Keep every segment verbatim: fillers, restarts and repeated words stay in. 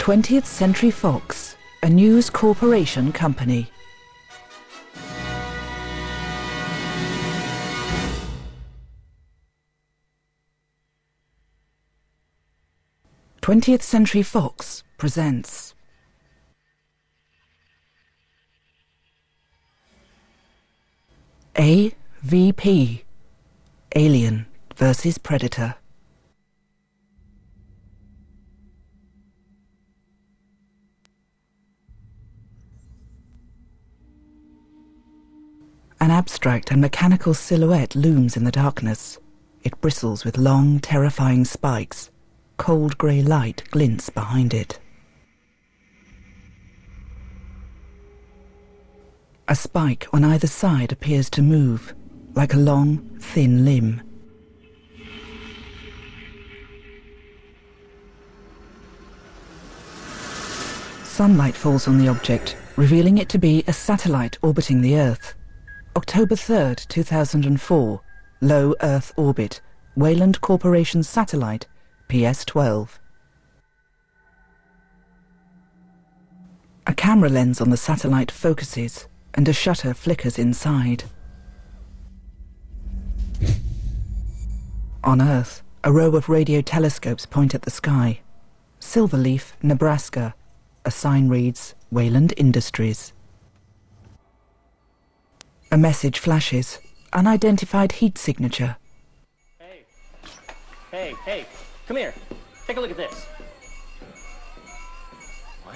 twentieth Century Fox, a News Corporation company. twentieth Century Fox presents A V P, Alien versus Predator. An abstract and mechanical silhouette looms in the darkness. It bristles with long, terrifying spikes. Cold grey light glints behind it. A spike on either side appears to move, like a long, thin limb. Sunlight falls on the object, revealing it to be a satellite orbiting the Earth. October third, two thousand four, low Earth orbit, Weyland Corporation satellite, P S twelve. A camera lens on the satellite focuses, and a shutter flickers inside. On Earth, a row of radio telescopes point at the sky. Silverleaf, Nebraska. A sign reads, Weyland Industries. A message flashes. Unidentified heat signature. Hey, hey, hey, come here. Take a look at this. What?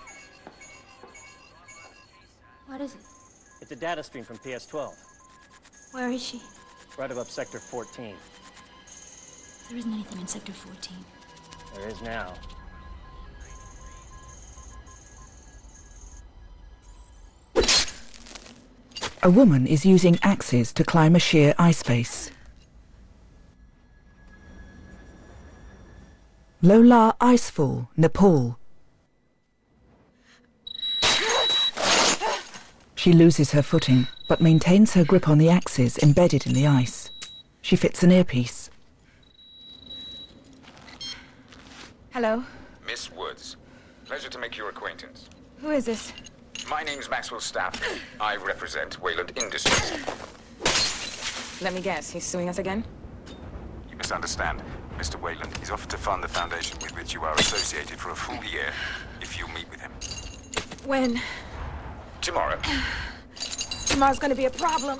What is it? It's a data stream from P S twelve. Where is she? Right above Sector fourteen. There isn't anything in Sector fourteen. There is now. A woman is using axes to climb a sheer ice face. Lola Icefall, Nepal. She loses her footing, but maintains her grip on the axes embedded in the ice. She fits an earpiece. Hello? Miss Woods. Pleasure to make your acquaintance. Who is this? My name's Maxwell Stafford. I represent Weyland Industries. Let me guess, he's suing us again? You misunderstand. Mister Weyland is offered to fund the foundation with which you are associated for a full year if you meet with him. When? Tomorrow. Tomorrow's gonna be a problem.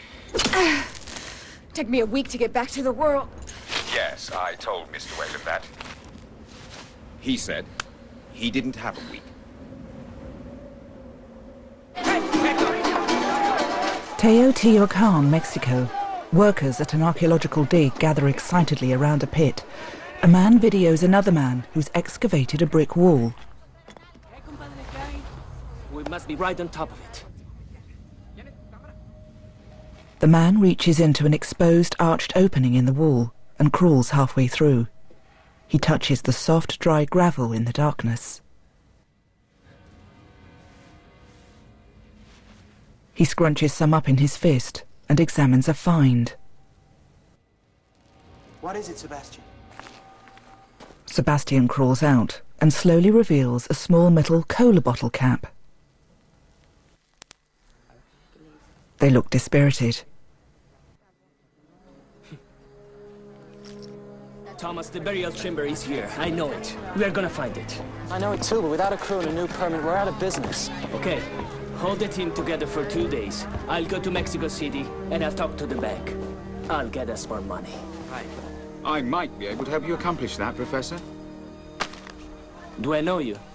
Take me a week to get back to the world. Yes, I told Mister Weyland that. He said he didn't have a week. Teotihuacan, Mexico. Workers at an archaeological dig gather excitedly around a pit. A man videos another man who's excavated a brick wall. We must be right on top of it. The man reaches into an exposed arched opening in the wall and crawls halfway through. He touches the soft, dry gravel in the darkness. He scrunches some up in his fist and examines a find. What is it, Sebastian? Sebastian crawls out and slowly reveals a small metal cola bottle cap. They look dispirited. Thomas, the burial chamber is here. I know it. We are gonna find it. I know it too, but without a crew and a new permit, we're out of business. Okay. Hold the team together for two days. I'll go to Mexico City, and I'll talk to the bank. I'll get us more money. Right. I might be able to help you accomplish that, Professor. Do I know you?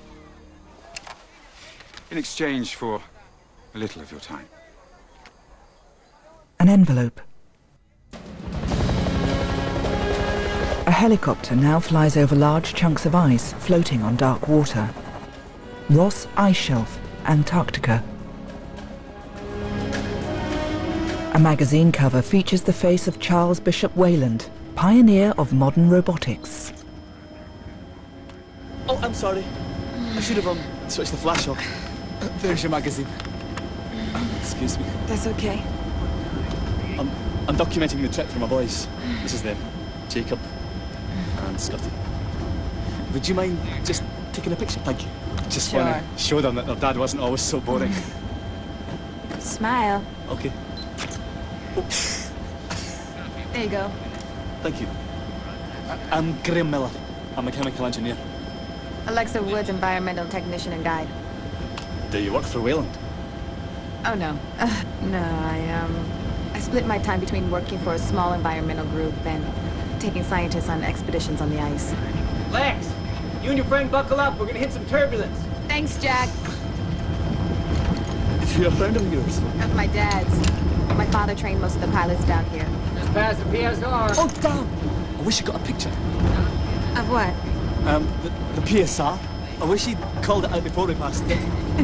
In exchange for a little of your time. An envelope. A helicopter now flies over large chunks of ice floating on dark water. Ross Ice Shelf, Antarctica. A magazine cover features the face of Charles Bishop Weyland, pioneer of modern robotics. Oh, I'm sorry. I should have um, switched the flash off. There's your magazine. Excuse me. That's okay. I'm, I'm documenting the trip for my boys. This is them, Jacob and Scotty. Would you mind just taking a picture? Thank you. Just Sure. want to show them that their dad wasn't always so boring. Smile. Okay. There you go. Thank you. I I'm Graham Miller. I'm a chemical engineer. Alexa Woods, environmental technician and guide. Do you work for Wayland? Oh, no. Uh, no, I, um... I split my time between working for a small environmental group and taking scientists on expeditions on the ice. Lex, you and your friend buckle up. We're gonna hit some turbulence. Thanks, Jack. Is he a friend of yours? Of my dad's. My father trained most of the pilots down here. Just past the P S R. Oh, damn! I wish you got a picture. Of what? Um, the, the P S R. I wish he'd called it out before we passed it.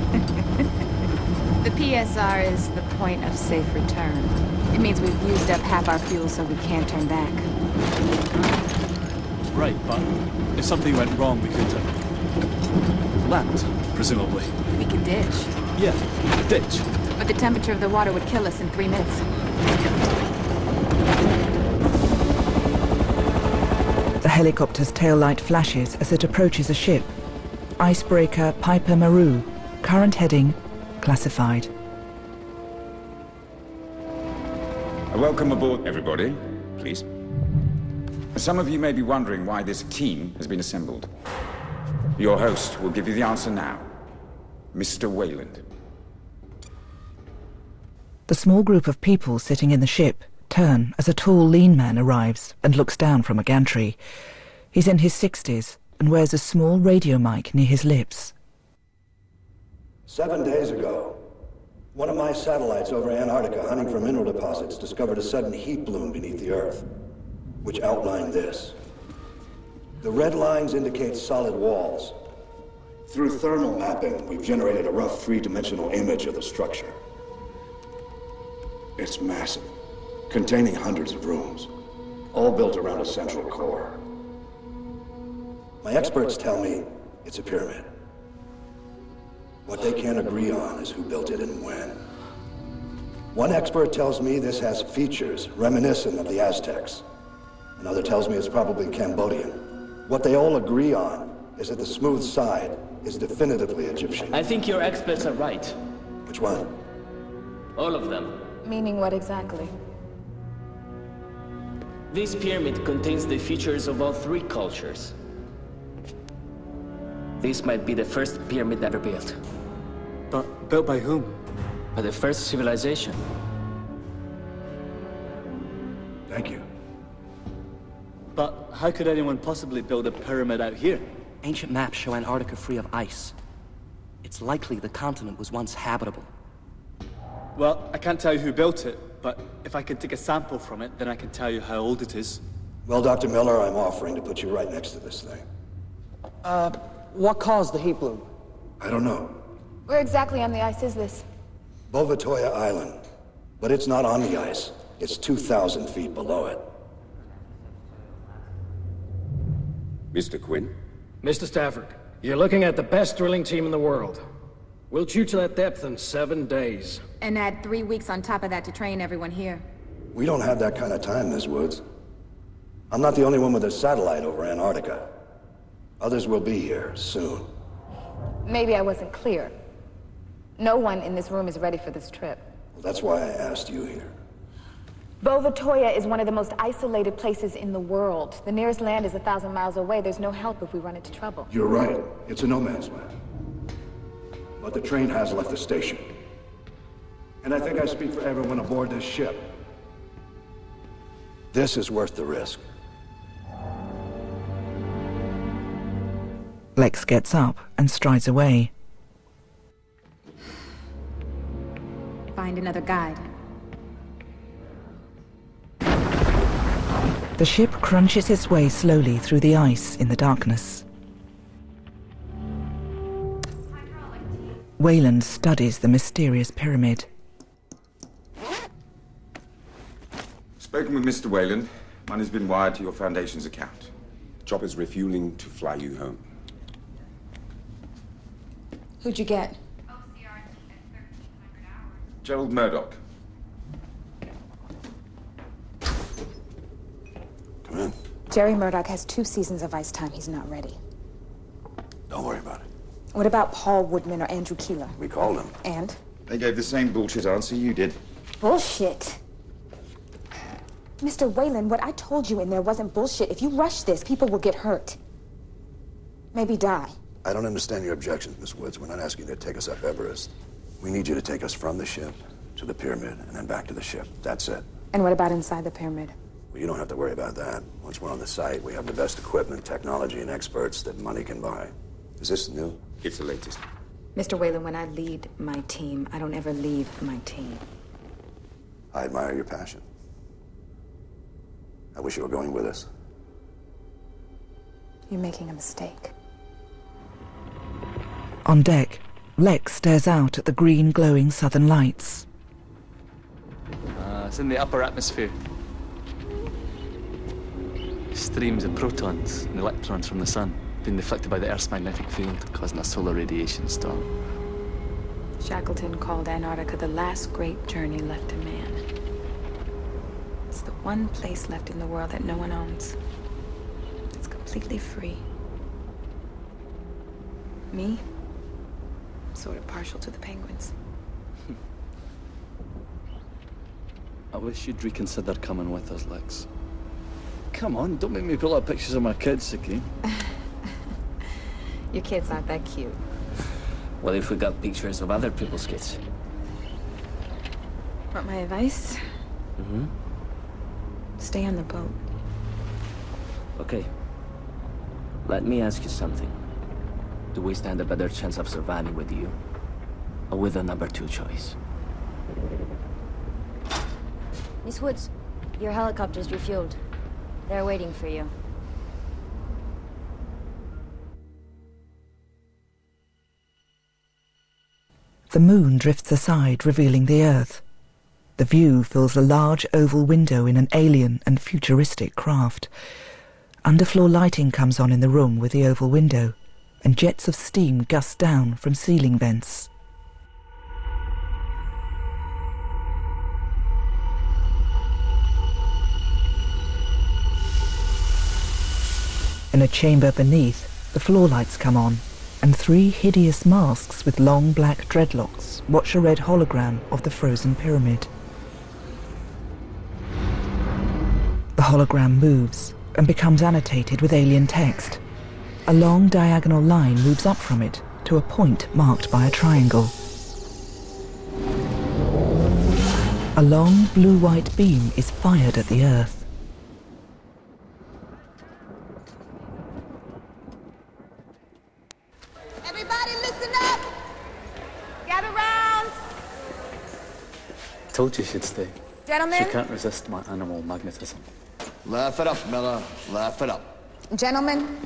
The P S R is the point of safe return. It means we've used up half our fuel, so we can't turn back. Right, but if something went wrong, we could uh, land, presumably. We could ditch. Yeah, ditch. But the temperature of the water would kill us in three minutes. The helicopter's tail light flashes as it approaches a ship. Icebreaker Piper Maru. Current heading, classified. Welcome aboard, everybody, please. Some of you may be wondering why this team has been assembled. Your host will give you the answer now. Mister Wayland. The small group of people sitting in the ship turn as a tall, lean man arrives and looks down from a gantry. He's in his sixties and wears a small radio mic near his lips. Seven days ago, one of my satellites over Antarctica hunting for mineral deposits discovered a sudden heat bloom beneath the Earth, which outlined this. The red lines indicate solid walls. Through thermal mapping, we've generated a rough three-dimensional image of the structure. It's massive, containing hundreds of rooms, all built around a central core. My experts tell me it's a pyramid. What they can't agree on is who built it and when. One expert tells me this has features reminiscent of the Aztecs. Another tells me it's probably Cambodian. What they all agree on is that the smooth side is definitively Egyptian. I think your experts are right. Which one? All of them. Meaning what exactly? This pyramid contains the features of all three cultures. This might be the first pyramid ever built. But built by whom? By the first civilization. Thank you. But how could anyone possibly build a pyramid out here? Ancient maps show Antarctica free of ice. It's likely the continent was once habitable. Well, I can't tell you who built it, but if I could take a sample from it, then I can tell you how old it is. Well, Doctor Miller, I'm offering to put you right next to this thing. Uh, what caused the heat bloom? I don't know. Where exactly on the ice is this? Bovatoya Island. But it's not on the ice. It's two thousand feet below it. Mister Quinn? Mister Stafford, you're looking at the best drilling team in the world. We'll shoot to that depth in seven days. And add three weeks on top of that to train everyone here. We don't have that kind of time, Miss Woods. I'm not the only one with a satellite over Antarctica. Others will be here soon. Maybe I wasn't clear. No one in this room is ready for this trip. Well, that's why I asked you here. Bovatoya is one of the most isolated places in the world. The nearest land is a thousand miles away. There's no help if we run into trouble. You're right. It's a no man's land. But the train has left the station. And I think I speak for everyone aboard this ship. This is worth the risk. Lex gets up and strides away. Find another guide. The ship crunches its way slowly through the ice in the darkness. Wayland studies the mysterious pyramid. Spoken with Mister Wayland. Money's been wired to your Foundation's account. Chopper's refueling to fly you home. Who'd you get? Gerald Murdoch. Come in. Jerry Murdoch has two seasons of ice time. He's not ready. Don't worry. What about Paul Woodman or Andrew Keeler? We called him. And? They gave the same bullshit answer you did. Bullshit. Mister Wayland, what I told you in there wasn't bullshit. If you rush this, people will get hurt. Maybe die. I don't understand your objections, Miss Woods. We're not asking you to take us up Everest. We need you to take us from the ship to the pyramid and then back to the ship. That's it. And what about inside the pyramid? Well, you don't have to worry about that. Once we're on the site, we have the best equipment, technology, and experts that money can buy. Is this new? It's the latest. Mister Wayland, when I lead my team, I don't ever leave my team. I admire your passion. I wish you were going with us. You're making a mistake. On deck, Lex stares out at the green glowing southern lights. Uh, it's in the upper atmosphere. Streams of protons and electrons from the sun being deflected by the Earth's magnetic field, causing a solar radiation storm. Shackleton called Antarctica the last great journey left to man. It's the one place left in the world that no one owns. It's completely free. Me? Sort of partial to the penguins. I wish you'd reconsider coming with us, Lex. Come on, don't make me pull out pictures of my kids again. Your kids aren't that cute. What if we got pictures of other people's kids? Want my advice? Mm-hmm. Stay on the boat. Okay. Let me ask you something. Do we stand a better chance of surviving with you? Or with the number two choice? Miss Woods, your helicopter's refueled. They're waiting for you. The moon drifts aside, revealing the Earth. The view fills a large oval window in an alien and futuristic craft. Underfloor lighting comes on in the room with the oval window, and jets of steam gust down from ceiling vents. In a chamber beneath, the floor lights come on, and three hideous masks with long black dreadlocks watch a red hologram of the frozen pyramid. The hologram moves and becomes annotated with alien text. A long diagonal line moves up from it to a point marked by a triangle. A long blue-white beam is fired at the Earth. Everybody listen up! Gather round! Told you she'd stay. Gentlemen? She can't resist my animal magnetism. Laugh it up, Miller. Laugh it up. Gentlemen,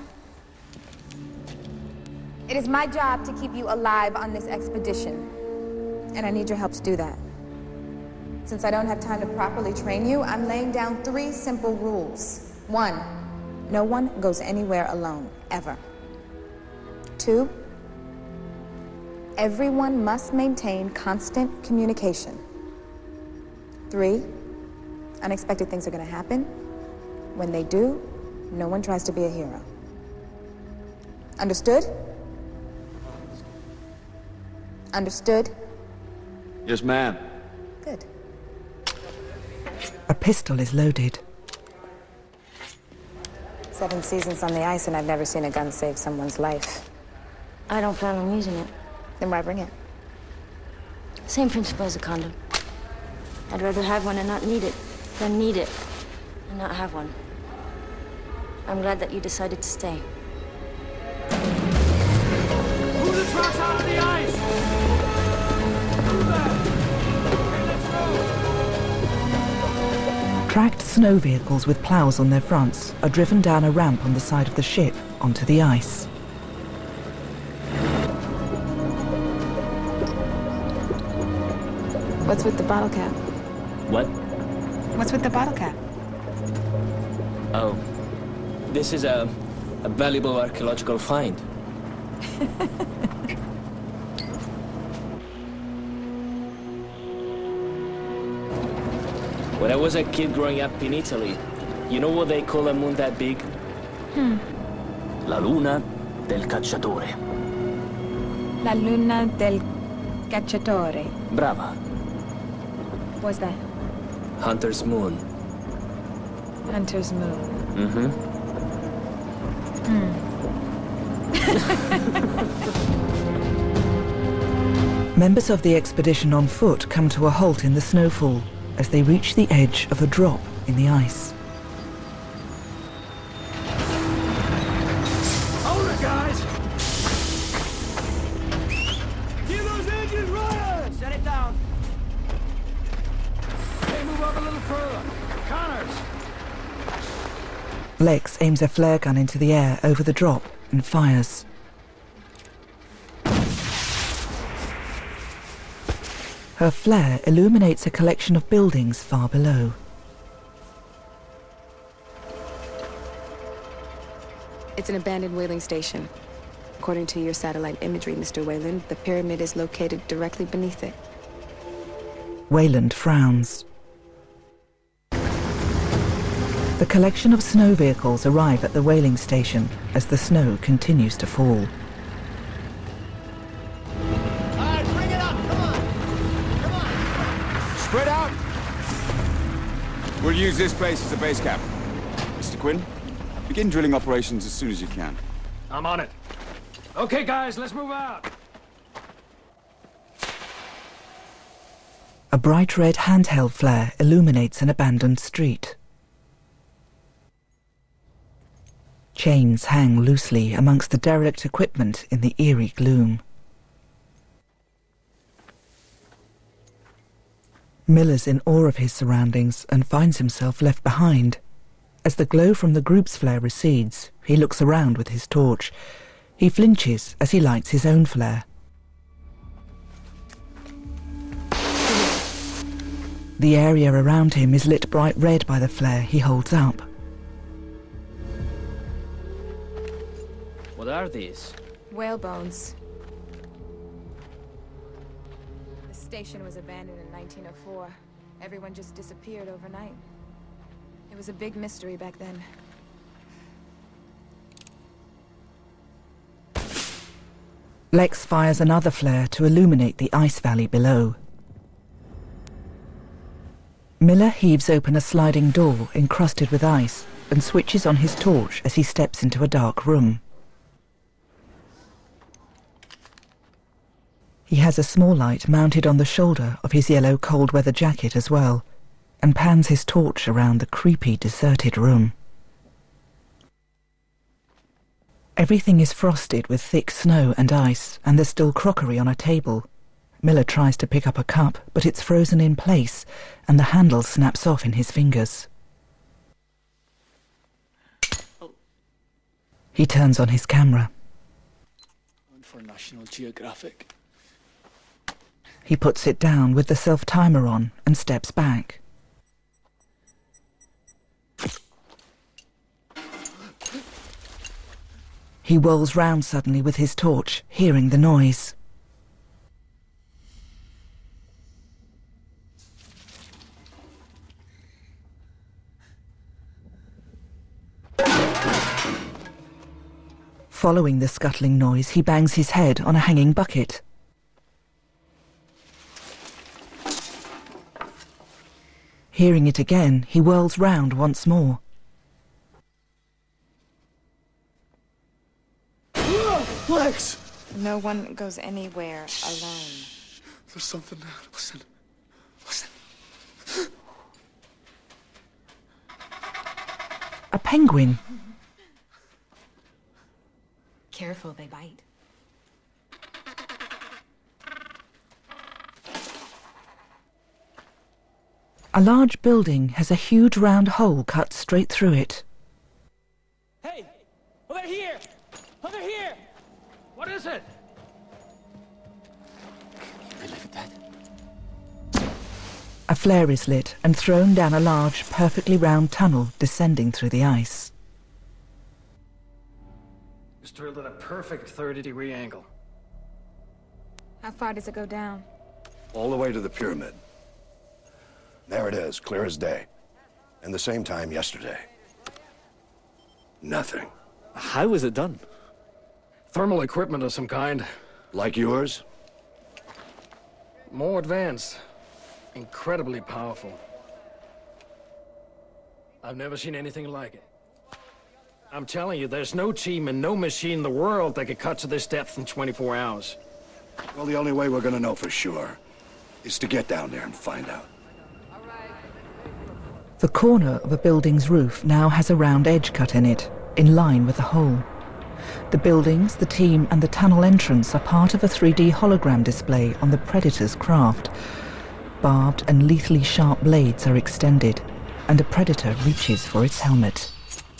it is my job to keep you alive on this expedition, and I need your help to do that. Since I don't have time to properly train you, I'm laying down three simple rules. One, no one goes anywhere alone, ever. Two, everyone must maintain constant communication. Three, unexpected things are going to happen. When they do, no one tries to be a hero. Understood? Understood? Yes, ma'am. Good. A pistol is loaded. Seven seasons on the ice, and I've never seen a gun save someone's life. I don't plan on using it. Then why bring it? Same principle as a condom. I'd rather have one and not need it than need it and not have one. I'm glad that you decided to stay. Move the trucks out of the ice! Move that! Okay, let's go! Tracked snow vehicles with plows on their fronts are driven down a ramp on the side of the ship onto the ice. What's with the bottle cap? What? What's with the bottle cap? Oh. This is a, a valuable archaeological find. When I was a kid growing up in Italy, you know what they call a moon that big? Hmm. La luna del cacciatore. La luna del cacciatore. Brava. What's that? Hunter's Moon. Hunter's Moon. Mm-hmm. Hmm. Members of the expedition on foot come to a halt in the snowfall as they reach the edge of a drop in the ice. Hold it, guys! Get those engines running! Set it down. Hey, move up a little further. Connors! Lex aims a flare gun into the air over the drop and fires. Her flare illuminates a collection of buildings far below. It's an abandoned whaling station. According to your satellite imagery, Mister Wayland, the pyramid is located directly beneath it. Wayland frowns. The collection of snow vehicles arrive at the whaling station as the snow continues to fall. Alright, bring it up, come on! Come on! Spread out! We'll use this place as a base camp. Mister Quinn, begin drilling operations as soon as you can. I'm on it. Okay, guys, let's move out. A bright red handheld flare illuminates an abandoned street. Chains hang loosely amongst the derelict equipment in the eerie gloom. Miller's in awe of his surroundings and finds himself left behind. As the glow from the group's flare recedes, he looks around with his torch. He flinches as he lights his own flare. The area around him is lit bright red by the flare he holds up. What are these? Whale bones. The station was abandoned in nineteen oh four. Everyone just disappeared overnight. It was a big mystery back then. Lex fires another flare to illuminate the ice valley below. Miller heaves open a sliding door encrusted with ice and switches on his torch as he steps into a dark room. He has a small light mounted on the shoulder of his yellow cold-weather jacket as well, and pans his torch around the creepy, deserted room. Everything is frosted with thick snow and ice, and there's still crockery on a table. Miller tries to pick up a cup, but it's frozen in place, and the handle snaps off in his fingers. He turns on his camera. One for National Geographic. He puts it down with the self-timer on and steps back. He whirls round suddenly with his torch, hearing the noise. Following the scuttling noise, he bangs his head on a hanging bucket. Hearing it again, he whirls round once more. Lex! No one goes anywhere alone. There's something there. Listen. Listen. A penguin. Careful, they bite. A large building has a huge round hole cut straight through it. Hey! Over here! Over here! What is it? Relive that. A flare is lit and thrown down a large, perfectly round tunnel descending through the ice. It's drilled at a perfect thirty degree angle. How far does it go down? All the way to the pyramid. There it is, clear as day. And the same time yesterday. Nothing. How was it done? Thermal equipment of some kind. Like yours? More advanced. Incredibly powerful. I've never seen anything like it. I'm telling you, there's no team and no machine in the world that could cut to this depth in twenty-four hours. Well, the only way we're gonna know for sure is to get down there and find out. The corner of a building's roof now has a round edge cut in it, in line with the hole. The buildings, the team, and the tunnel entrance are part of a three D hologram display on the Predator's craft. Barbed and lethally sharp blades are extended, and a Predator reaches for its helmet.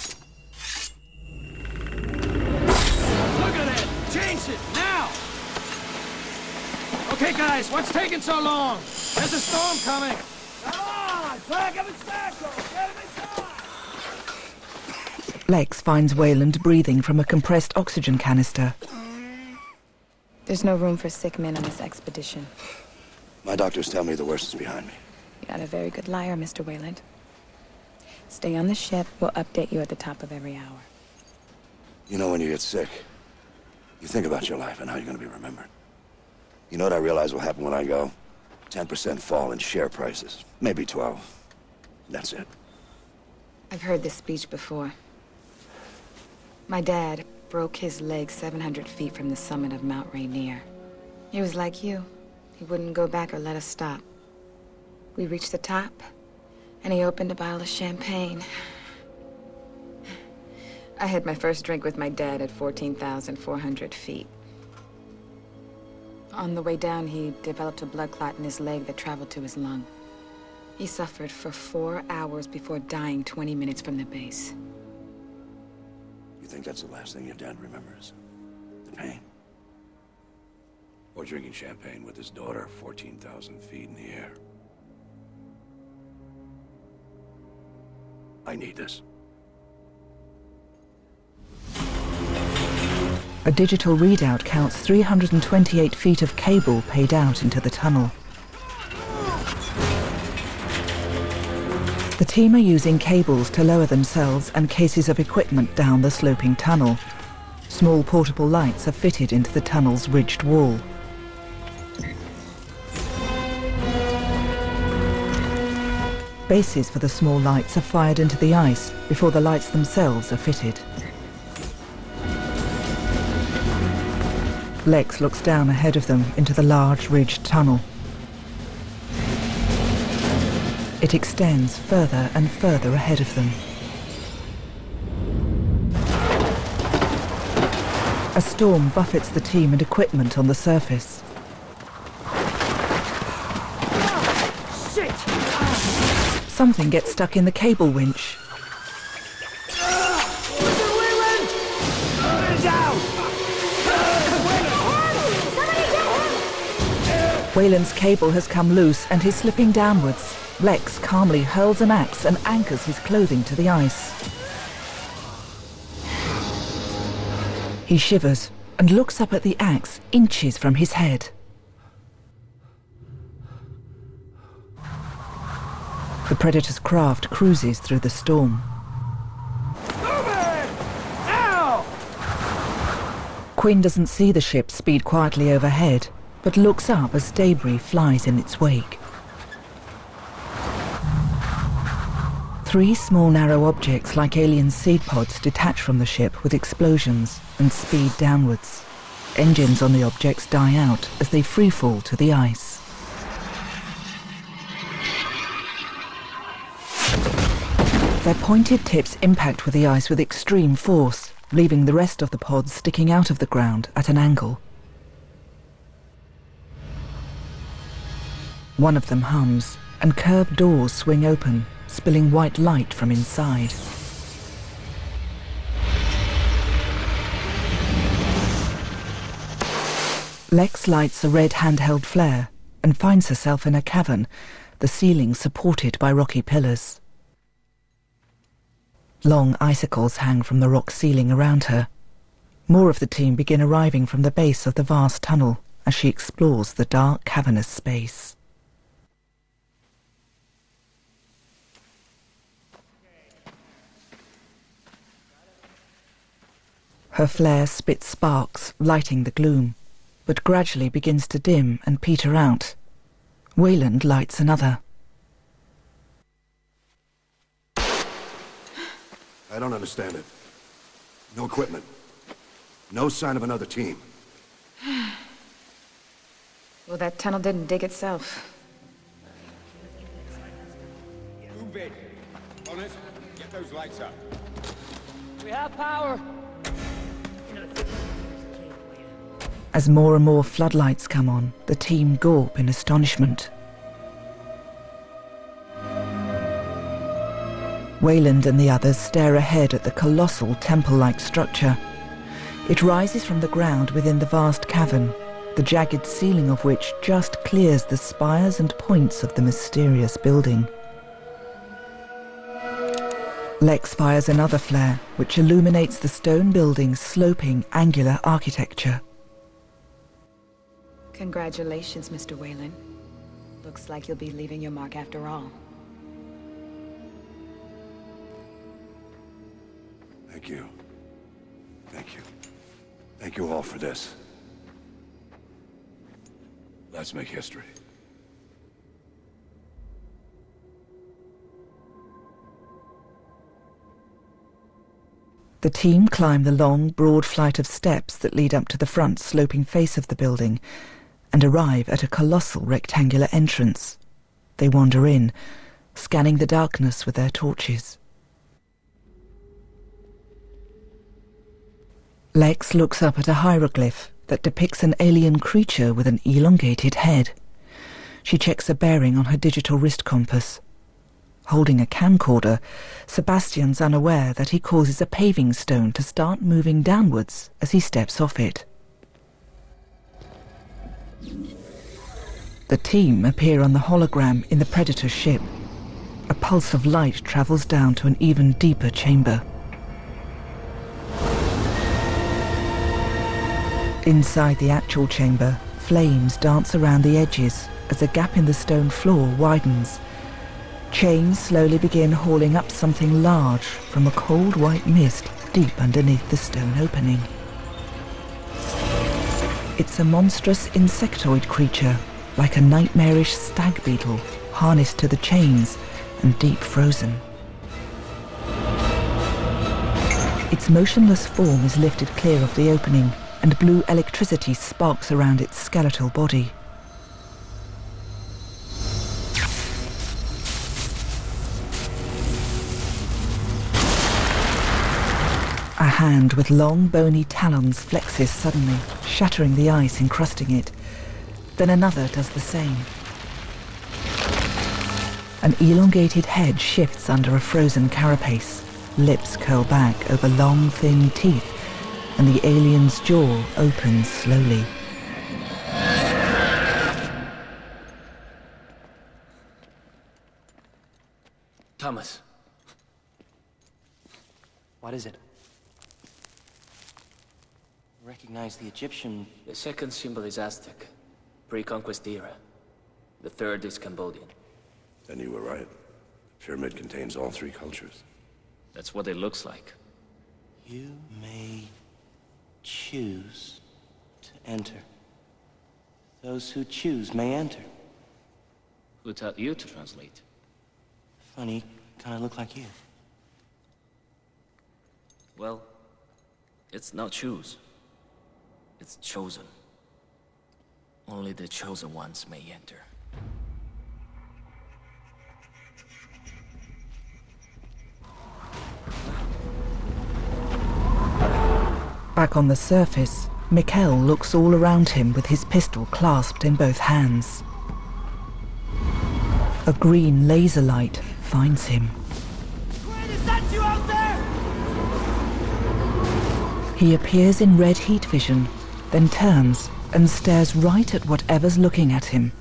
Look at it! Change it, now! Okay, guys, what's taking so long? There's a storm coming! Come on! Pack him and stack him! Get him inside! Lex finds Wayland breathing from a compressed oxygen canister. There's no room for sick men on this expedition. My doctors tell me the worst is behind me. You're not a very good liar, Mister Wayland. Stay on the ship. We'll update you at the top of every hour. You know, when you get sick, you think about your life and how you're going to be remembered. You know what I realize will happen when I go? ten percent fall in share prices. Maybe twelve. That's it. I've heard this speech before. My dad broke his leg seven hundred feet from the summit of Mount Rainier. He was like you. He wouldn't go back or let us stop. We reached the top, and he opened a bottle of champagne. I had my first drink with my dad at fourteen thousand four hundred feet. On the way down, he developed a blood clot in his leg that traveled to his lung. He suffered for four hours before dying twenty minutes from the base. You think that's the last thing your dad remembers? The pain? Or drinking champagne with his daughter fourteen thousand feet in the air? I need this. A digital readout counts three hundred twenty-eight feet of cable paid out into the tunnel. The team are using cables to lower themselves and cases of equipment down the sloping tunnel. Small portable lights are fitted into the tunnel's ridged wall. Bases for the small lights are fired into the ice before the lights themselves are fitted. Lex looks down ahead of them into the large ridged tunnel. It extends further and further ahead of them. A storm buffets the team and equipment on the surface. Shit! Something gets stuck in the cable winch. Wayland's cable has come loose and he's slipping downwards. Lex calmly hurls an axe and anchors his clothing to the ice. He shivers and looks up at the axe inches from his head. The Predator's craft cruises through the storm. Quinn doesn't see the ship speed quietly overhead, but looks up as debris flies in its wake. Three small narrow objects like alien seed pods detach from the ship with explosions and speed downwards. Engines on the objects die out as they freefall to the ice. Their pointed tips impact with the ice with extreme force, leaving the rest of the pods sticking out of the ground at an angle. One of them hums, and curved doors swing open, spilling white light from inside. Lex lights a red handheld flare and finds herself in a cavern, the ceiling supported by rocky pillars. Long icicles hang from the rock ceiling around her. More of the team begin arriving from the base of the vast tunnel as she explores the dark, cavernous space. Her flare spits sparks, lighting the gloom, but gradually begins to dim and peter out. Wayland lights another. I don't understand it. No equipment. No sign of another team. Well, that tunnel didn't dig itself. Move it. Honest, get those lights up. We have power. As more and more floodlights come on, the team gawp in astonishment. Wayland and the others stare ahead at the colossal temple-like structure. It rises from the ground within the vast cavern, the jagged ceiling of which just clears the spires and points of the mysterious building. Lex fires another flare, which illuminates the stone building's sloping, angular architecture. Congratulations, Mister Wayland. Looks like you'll be leaving your mark after all. Thank you. Thank you. Thank you all for this. Let's make history. The team climb the long, broad flight of steps that lead up to the front sloping face of the building and arrive at a colossal rectangular entrance. They wander in, scanning the darkness with their torches. Lex looks up at a hieroglyph that depicts an alien creature with an elongated head. She checks a bearing on her digital wrist compass. Holding a camcorder, Sebastian's unaware that he causes a paving stone to start moving downwards as he steps off it. The team appear on the hologram in the Predator's ship. A pulse of light travels down to an even deeper chamber. Inside the actual chamber, flames dance around the edges as a gap in the stone floor widens. Chains slowly begin hauling up something large from a cold white mist deep underneath the stone opening. It's a monstrous insectoid creature, like a nightmarish stag beetle, harnessed to the chains and deep frozen. Its motionless form is lifted clear of the opening, and blue electricity sparks around its skeletal body. A hand with long, bony talons flexes suddenly, shattering the ice encrusting it. Then another does the same. An elongated head shifts under a frozen carapace. Lips curl back over long, thin teeth, and the alien's jaw opens slowly. Thomas. What is it? Recognize the Egyptian... The second symbol is Aztec, pre-conquest era. The third is Cambodian. Then you were right. The pyramid contains all three cultures. That's what it looks like. You may choose to enter. Those who choose may enter. Who taught you to translate? Funny, kind of look like you. Well, it's not choose. It's chosen. Only the chosen ones may enter. Back on the surface, Mikhail looks all around him with his pistol clasped in both hands. A green laser light finds him. Quinn, is that you out there? He appears in red heat vision, then turns and stares right at whatever's looking at him.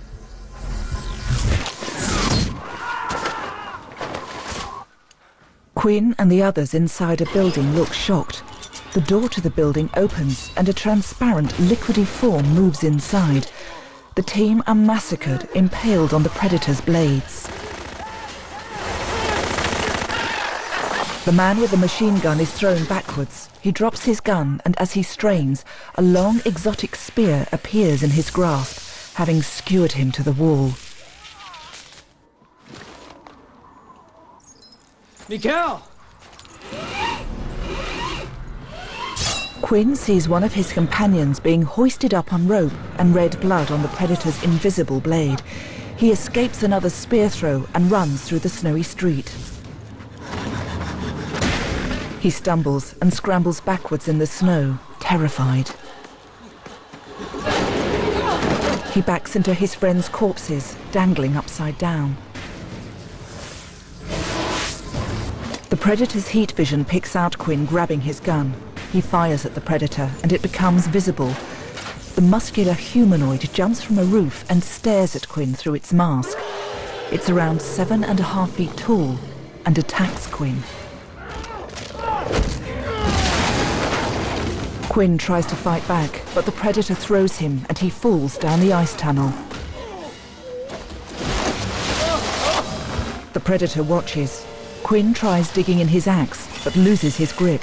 Quinn and the others inside a building look shocked. The door to the building opens and a transparent, liquidy form moves inside. The team are massacred, impaled on the Predator's blades. The man with the machine gun is thrown backwards. He drops his gun, and as he strains, a long, exotic spear appears in his grasp, having skewered him to the wall. Mikhail! Quinn sees one of his companions being hoisted up on rope and red blood on the Predator's invisible blade. He escapes another spear throw and runs through the snowy street. He stumbles and scrambles backwards in the snow, terrified. He backs into his friends' corpses, dangling upside down. The Predator's heat vision picks out Quinn grabbing his gun. He fires at the Predator, and it becomes visible. The muscular humanoid jumps from a roof and stares at Quinn through its mask. It's around seven and a half feet tall and attacks Quinn. Quinn tries to fight back, but the Predator throws him and he falls down the ice tunnel. The Predator watches. Quinn tries digging in his axe, but loses his grip.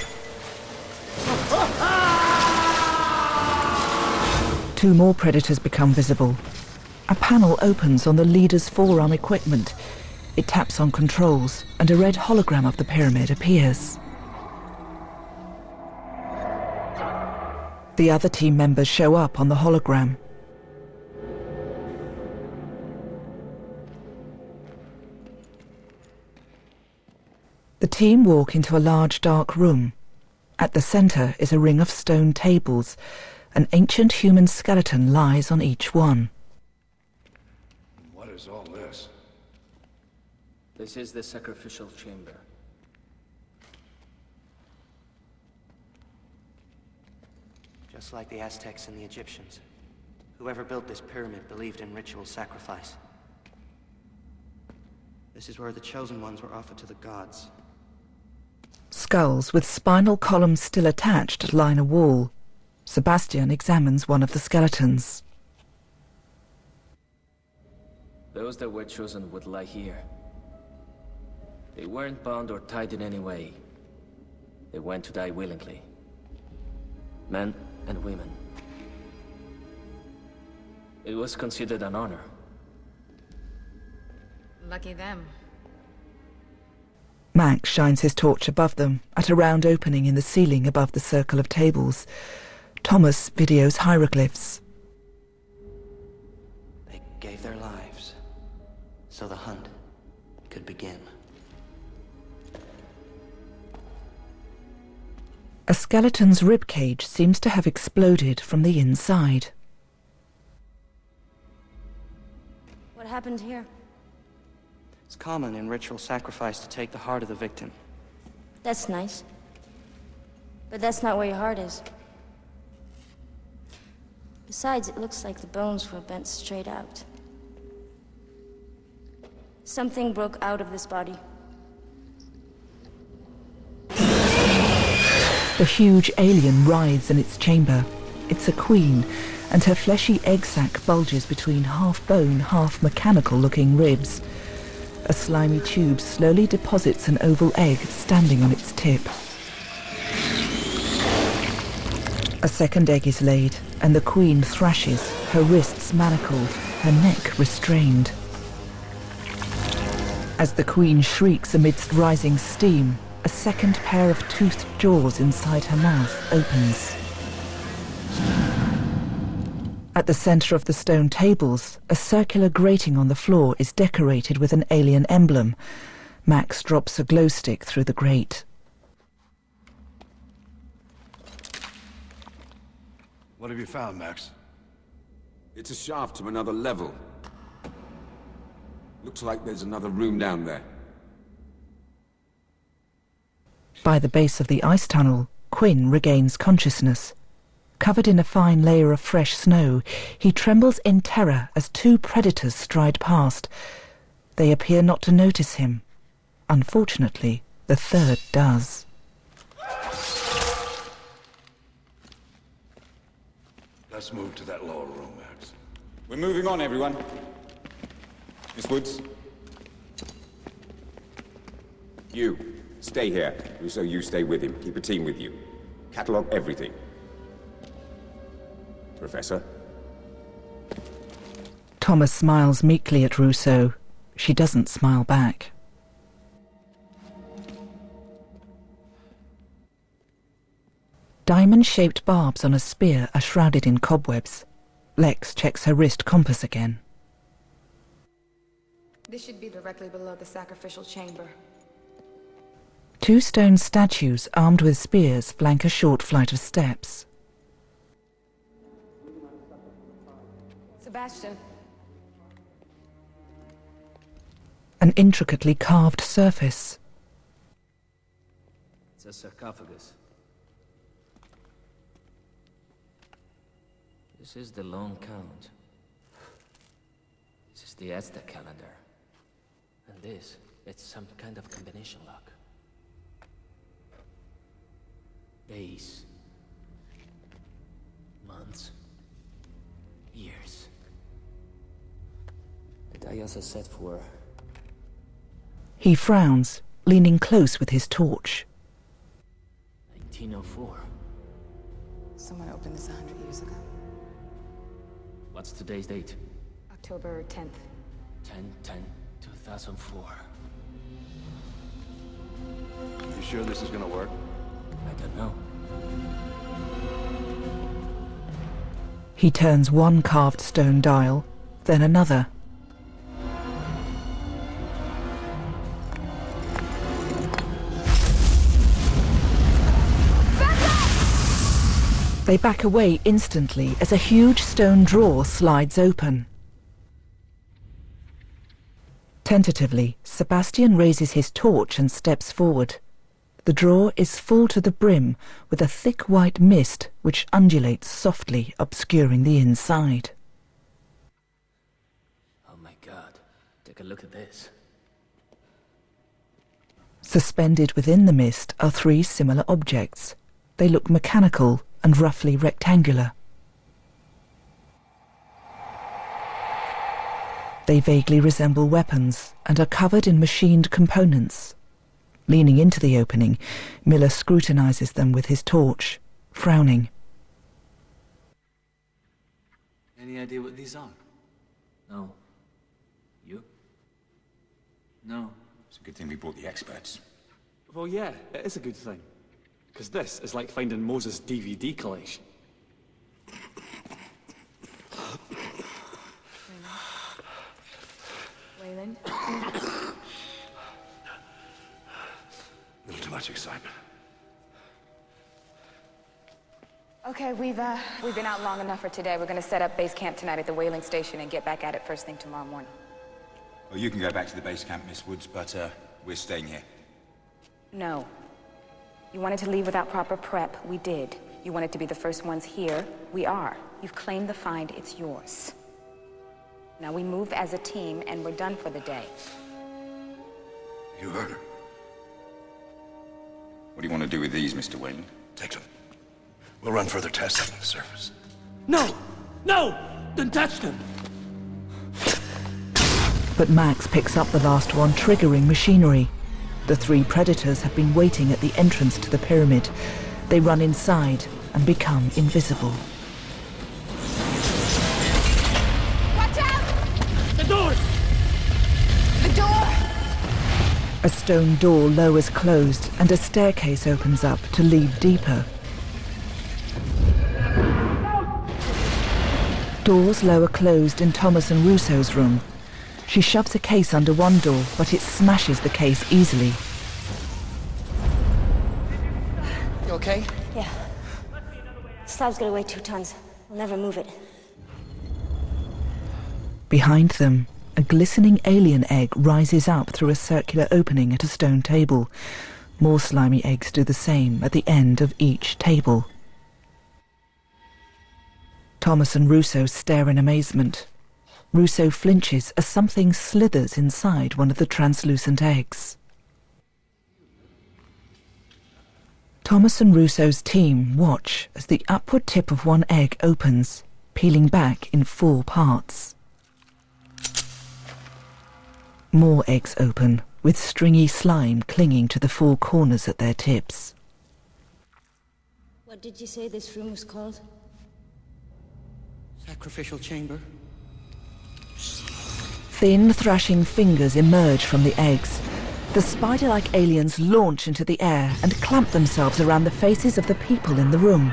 Two more Predators become visible. A panel opens on the leader's forearm equipment. It taps on controls, and a red hologram of the pyramid appears. The other team members show up on the hologram. The team walk into a large dark room. At the center is a ring of stone tables. An ancient human skeleton lies on each one. What is all this? This is the sacrificial chamber. Just like the Aztecs and the Egyptians. Whoever built this pyramid believed in ritual sacrifice. This is where the chosen ones were offered to the gods. Skulls with spinal columns still attached line a wall. Sebastian examines one of the skeletons. Those that were chosen would lie here. They weren't bound or tied in any way. They went to die willingly. Men and women. It was considered an honor. Lucky them. Max shines his torch above them, at a round opening in the ceiling above the circle of tables. Thomas videos hieroglyphs. They gave their lives, so the hunt could begin. A skeleton's ribcage seems to have exploded from the inside. What happened here? It's common in ritual sacrifice to take the heart of the victim. That's nice. But that's not where your heart is. Besides, it looks like the bones were bent straight out. Something broke out of this body. The huge alien writhes in its chamber. It's a queen, and her fleshy egg sac bulges between half bone, half mechanical-looking ribs. A slimy tube slowly deposits an oval egg standing on its tip. A second egg is laid, and the queen thrashes, her wrists manacled, her neck restrained. As the queen shrieks amidst rising steam, a second pair of toothed jaws inside her mouth opens. At the center of the stone tables, a circular grating on the floor is decorated with an alien emblem. Max drops a glow stick through the grate. What have you found, Max? It's a shaft to another level. Looks like there's another room down there. By the base of the ice tunnel, Quinn regains consciousness. Covered in a fine layer of fresh snow, he trembles in terror as two predators stride past. They appear not to notice him. Unfortunately, the third does. Let's move to that lower room, Max. We're moving on, everyone. Miss Woods? You. Stay here. Russo, you stay with him. Keep a team with you. Catalog everything. Professor? Thomas smiles meekly at Russo. She doesn't smile back. Diamond-shaped barbs on a spear are shrouded in cobwebs. Lex checks her wrist compass again. This should be directly below the sacrificial chamber. Two stone statues armed with spears flank a short flight of steps. Sebastian. An intricately carved surface. It's a sarcophagus. This is the long count. This is the Aztec calendar. And this, it's some kind of combination lock. Days. Months. Years. The die also set for... He frowns, leaning close with his torch. nineteen oh four. Someone opened this a hundred years ago. What's today's date? October tenth. ten ten two thousand four. You sure this is gonna work? I don't know. He turns one carved stone dial, then another. They back away instantly as a huge stone drawer slides open. Tentatively, Sebastian raises his torch and steps forward. The drawer is full to the brim with a thick white mist which undulates softly, obscuring the inside. Oh my god, take a look at this. Suspended within the mist are three similar objects. They look mechanical and roughly rectangular. They vaguely resemble weapons and are covered in machined components. Leaning into the opening, Miller scrutinizes them with his torch, frowning. Any idea what these are? No. You? No. It's a good thing we brought the experts. Well, yeah, it is a good thing. Because this is like finding Moses' D V D collection. Wayland? A little too much excitement. Okay, we've, uh, we've been out long enough for today. We're gonna set up base camp tonight at the whaling station and get back at it first thing tomorrow morning. Well, you can go back to the base camp, Miss Woods, but uh, we're staying here. No. You wanted to leave without proper prep, we did. You wanted to be the first ones here, we are. You've claimed the find, it's yours. Now we move as a team and we're done for the day. You heard her. What do you want to do with these, Mister Wayland? Take them. We'll run further tests on the surface. No! No! Don't touch them! But Max picks up the last one, triggering machinery. The three predators have been waiting at the entrance to the pyramid. They run inside and become invisible. Watch out! The doors! The door! A stone door lowers closed and a staircase opens up to lead deeper. Doors lower closed in Thomas and Russo's room. She shoves a case under one door, but it smashes the case easily. You okay? Yeah. Slab's gonna weigh two tons. We'll never move it. Behind them, a glistening alien egg rises up through a circular opening at a stone table. More slimy eggs do the same at the end of each table. Thomas and Russo stare in amazement. Russo flinches as something slithers inside one of the translucent eggs. Thomas and Russo's team watch as the upward tip of one egg opens, peeling back in four parts. More eggs open, with stringy slime clinging to the four corners at their tips. What did you say this room was called? Sacrificial chamber. Thin, thrashing fingers emerge from the eggs. The spider-like aliens launch into the air and clamp themselves around the faces of the people in the room.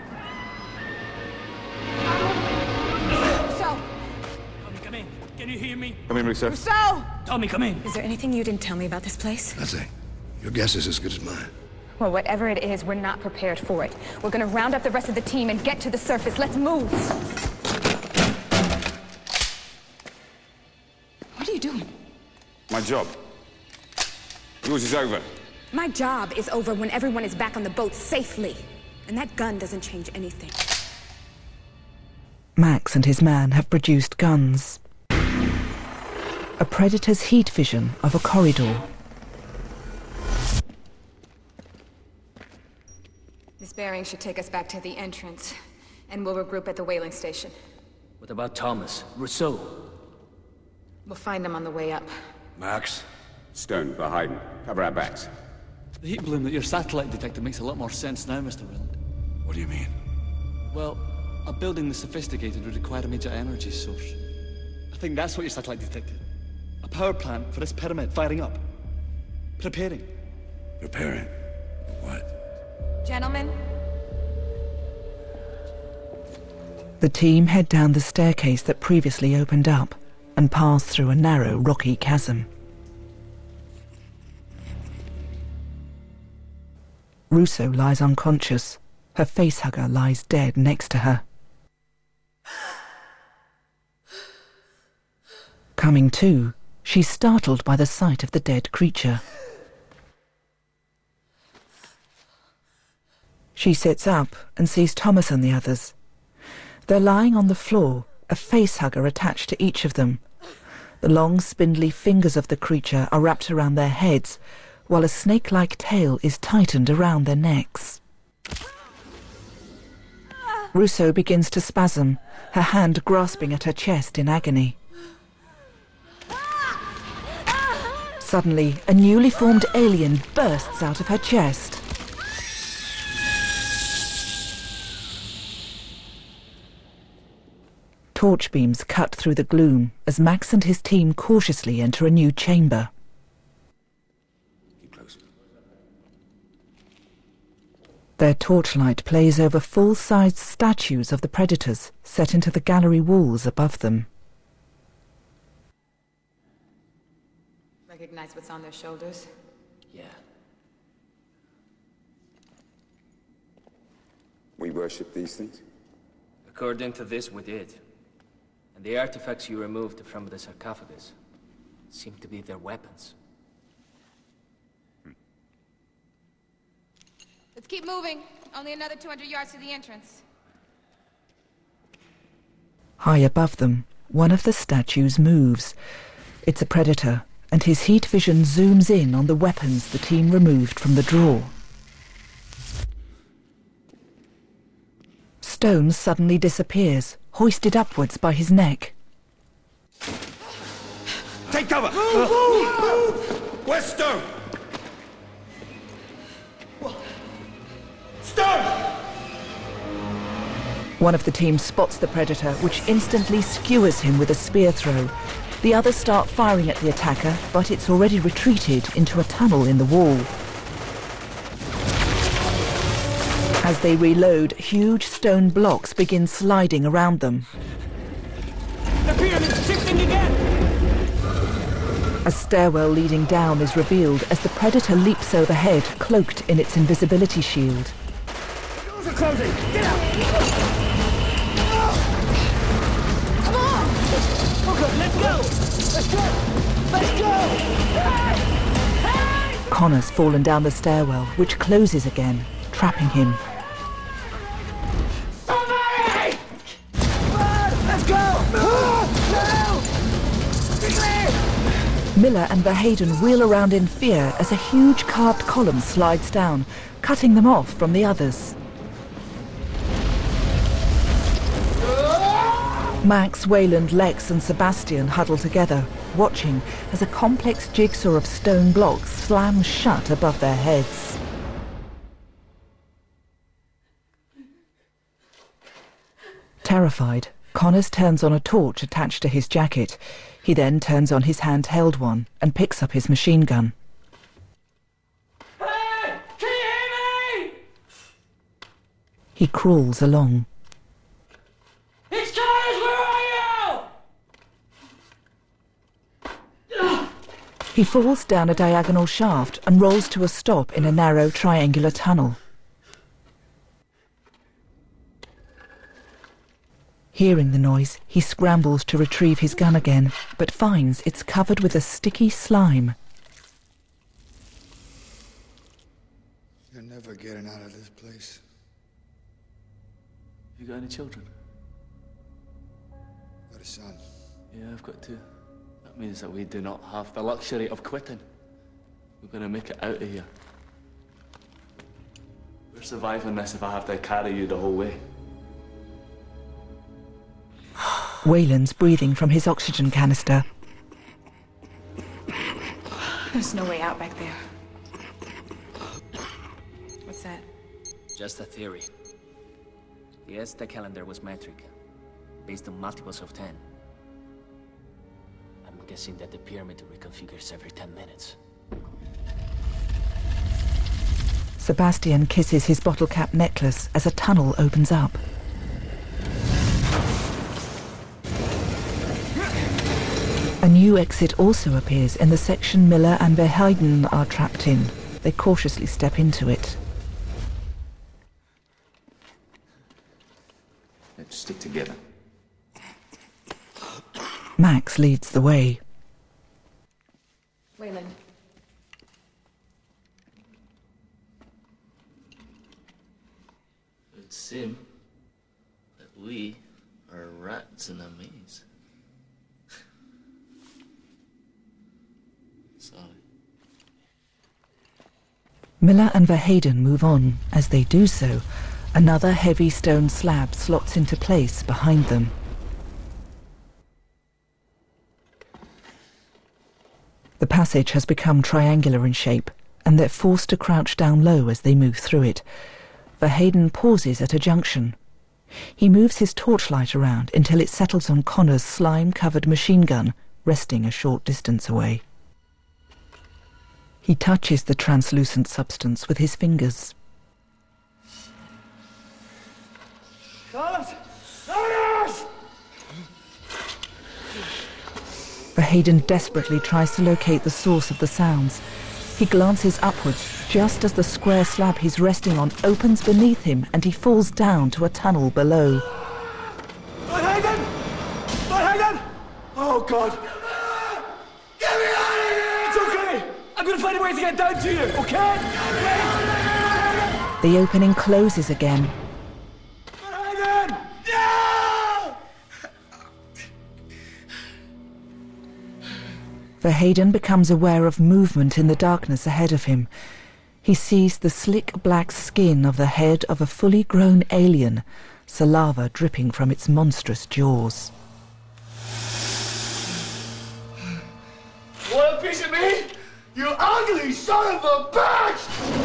Rousseau! Tommy, come in. Can you hear me? Come in, Rousseau. Rousseau! Tommy, come in. Is there anything you didn't tell me about this place? Nothing. Your guess is as good as mine. Well, whatever it is, we're not prepared for it. We're gonna round up the rest of the team and get to the surface. Let's move! What are you doing? My job. Yours is over. My job is over when everyone is back on the boat safely. And that gun doesn't change anything. Max and his man have produced guns. A Predator's heat vision of a corridor. This bearing should take us back to the entrance, and we'll regroup at the whaling station. What about Thomas? Rousseau? We'll find him on the way up. Max. Stone, Verheiden. Cover our backs. The heat bloom that your satellite detected makes a lot more sense now, Mister Wayland. What do you mean? Well, a building this sophisticated would require a major energy source. I think that's what your satellite detected. A power plant for this pyramid firing up. Preparing. Preparing? What? Gentlemen? The team head down the staircase that previously opened up and pass through a narrow, rocky chasm. Rousseau lies unconscious. Her facehugger lies dead next to her. Coming to, she's startled by the sight of the dead creature. She sits up and sees Thomas and the others. They're lying on the floor, a facehugger attached to each of them. The long, spindly fingers of the creature are wrapped around their heads, while a snake-like tail is tightened around their necks. Rousseau begins to spasm, her hand grasping at her chest in agony. Suddenly, a newly formed alien bursts out of her chest. Torch beams cut through the gloom as Max and his team cautiously enter a new chamber. Keep close. Their torchlight plays over full-sized statues of the Predators set into the gallery walls above them. Recognize what's on their shoulders? Yeah. We worship these things? According to this, we did. And the artifacts you removed from the sarcophagus seem to be their weapons. Let's keep moving. Only another two hundred yards to the entrance. High above them, one of the statues moves. It's a Predator, and his heat vision zooms in on the weapons the team removed from the drawer. Stone suddenly disappears, hoisted upwards by his neck. Take cover! Move, move, move! Where's Stone? Stone! One of the team spots the Predator, which instantly skewers him with a spear throw. The others start firing at the attacker, but it's already retreated into a tunnel in the wall. As they reload, huge stone blocks begin sliding around them. The pyramid's shifting again! A stairwell leading down is revealed as the Predator leaps overhead, cloaked in its invisibility shield. Doors are closing! Get out! Come on! Okay, let's go! Let's go! Let's go! Hey! Hey! Connor's fallen down the stairwell, which closes again, trapping him. Somebody! Let's go! No! Be clear! Miller and Verheiden wheel around in fear as a huge carved column slides down, cutting them off from the others. Max, Wayland, Lex and Sebastian huddle together, watching as a complex jigsaw of stone blocks slams shut above their heads. Terrified, Connors turns on a torch attached to his jacket. He then turns on his handheld one and picks up his machine gun. Hey! Can you hear me? He crawls along. It's Connors! Where are you? He falls down a diagonal shaft and rolls to a stop in a narrow triangular tunnel. Hearing the noise, he scrambles to retrieve his gun again, but finds it's covered with a sticky slime. You're never getting out of this place. You got any children? Got a son. Yeah, I've got two. That means that we do not have the luxury of quitting. We're going to make it out of here. We're surviving this if I have to carry you the whole way. Wayland's breathing from his oxygen canister. There's no way out back there. What's that? Just a theory. The Aztec calendar was metric, based on multiples of ten. I'm guessing that the pyramid reconfigures every ten minutes. Sebastian kisses his bottle cap necklace as a tunnel opens up. A new exit also appears in the section Miller and Verheiden are trapped in. They cautiously step into it. Let's stick together. Max leads the way. Wayland. It would seem that we are rats in a maze. Sorry. Miller and Verheiden move on. As they do so, another heavy stone slab slots into place behind them. The passage has become triangular in shape, and they're forced to crouch down low as they move through it. Verheiden pauses at a junction. He moves his torchlight around until it settles on Connor's slime-covered machine gun, resting a short distance away. He touches the translucent substance with his fingers. Connors! Connors! Verheiden desperately tries to locate the source of the sounds. He glances upwards just as the square slab he's resting on opens beneath him and he falls down to a tunnel below. Verheiden! Verheiden! Oh, God! Get me out of here! It's okay! I'm gonna find a way to get down to you, okay? The opening closes again. Verheiden! No! Verheiden becomes aware of movement in the darkness ahead of him. He sees the slick black skin of the head of a fully grown alien, saliva dripping from its monstrous jaws. Want a piece of me? You ugly son of a bitch!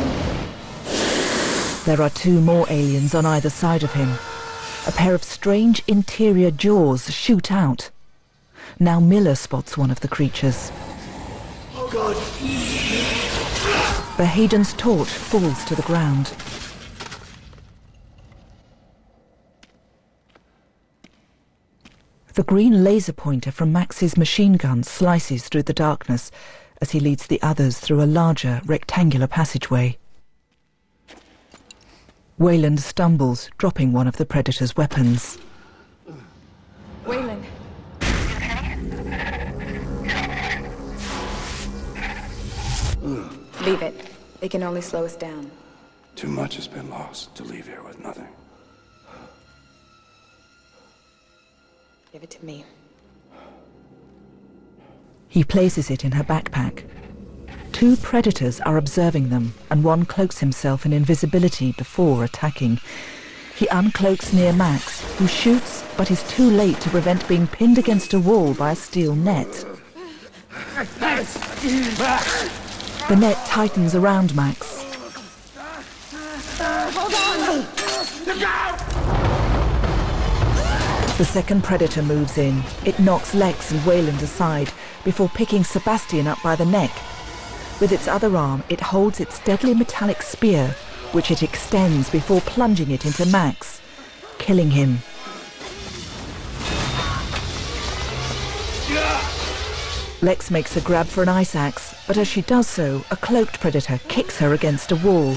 There are two more aliens on either side of him. A pair of strange interior jaws shoot out. Now Miller spots one of the creatures. Oh, God! Verheiden's torch falls to the ground. The green laser pointer from Max's machine gun slices through the darkness as he leads the others through a larger, rectangular passageway. Wayland stumbles, dropping one of the Predator's weapons. Wayland. Leave it. They can only slow us down. Too much has been lost to leave here with nothing. Give it to me. He places it in her backpack. Two predators are observing them, and one cloaks himself in invisibility before attacking. He uncloaks near Max, who shoots, but is too late to prevent being pinned against a wall by a steel net. The net tightens around Max. Hold on! Look out! The second predator moves in. It knocks Lex and Wayland aside before picking Sebastian up by the neck. With its other arm, it holds its deadly metallic spear, which it extends before plunging it into Max, killing him. Lex makes a grab for an ice axe, but as she does so, a cloaked predator kicks her against a wall.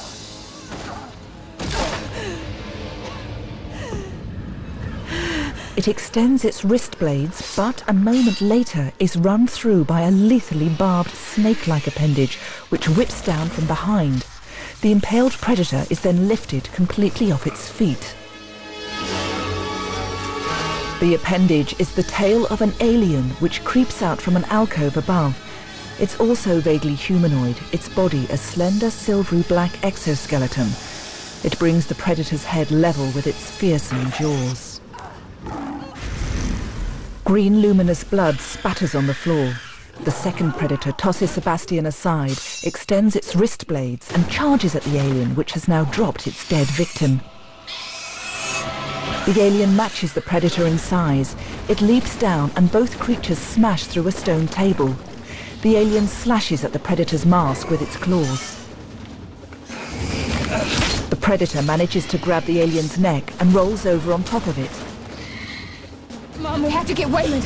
It extends its wrist blades, but a moment later is run through by a lethally barbed snake-like appendage, which whips down from behind. The impaled predator is then lifted completely off its feet. The appendage is the tail of an alien which creeps out from an alcove above. It's also vaguely humanoid, its body a slender silvery black exoskeleton. It brings the predator's head level with its fearsome jaws. Green luminous blood spatters on the floor. The second predator tosses Sebastian aside, extends its wrist blades and charges at the alien, which has now dropped its dead victim. The alien matches the predator in size. It leaps down and both creatures smash through a stone table. The alien slashes at the predator's mask with its claws. The predator manages to grab the alien's neck and rolls over on top of it. Mom, we have to get Wayland.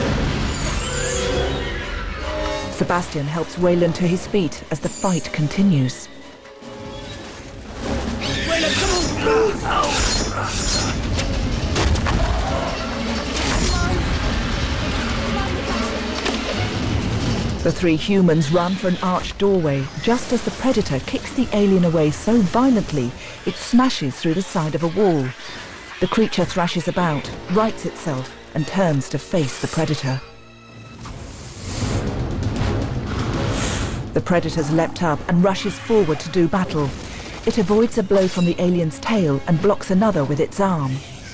Sebastian helps Wayland to his feet as the fight continues. Wayland, come on! The three humans run for an arched doorway just as the predator kicks the alien away so violently it smashes through the side of a wall. The creature thrashes about, rights itself, and turns to face the predator. The predator's leapt up and rushes forward to do battle. It avoids a blow from the alien's tail and blocks another with its arm.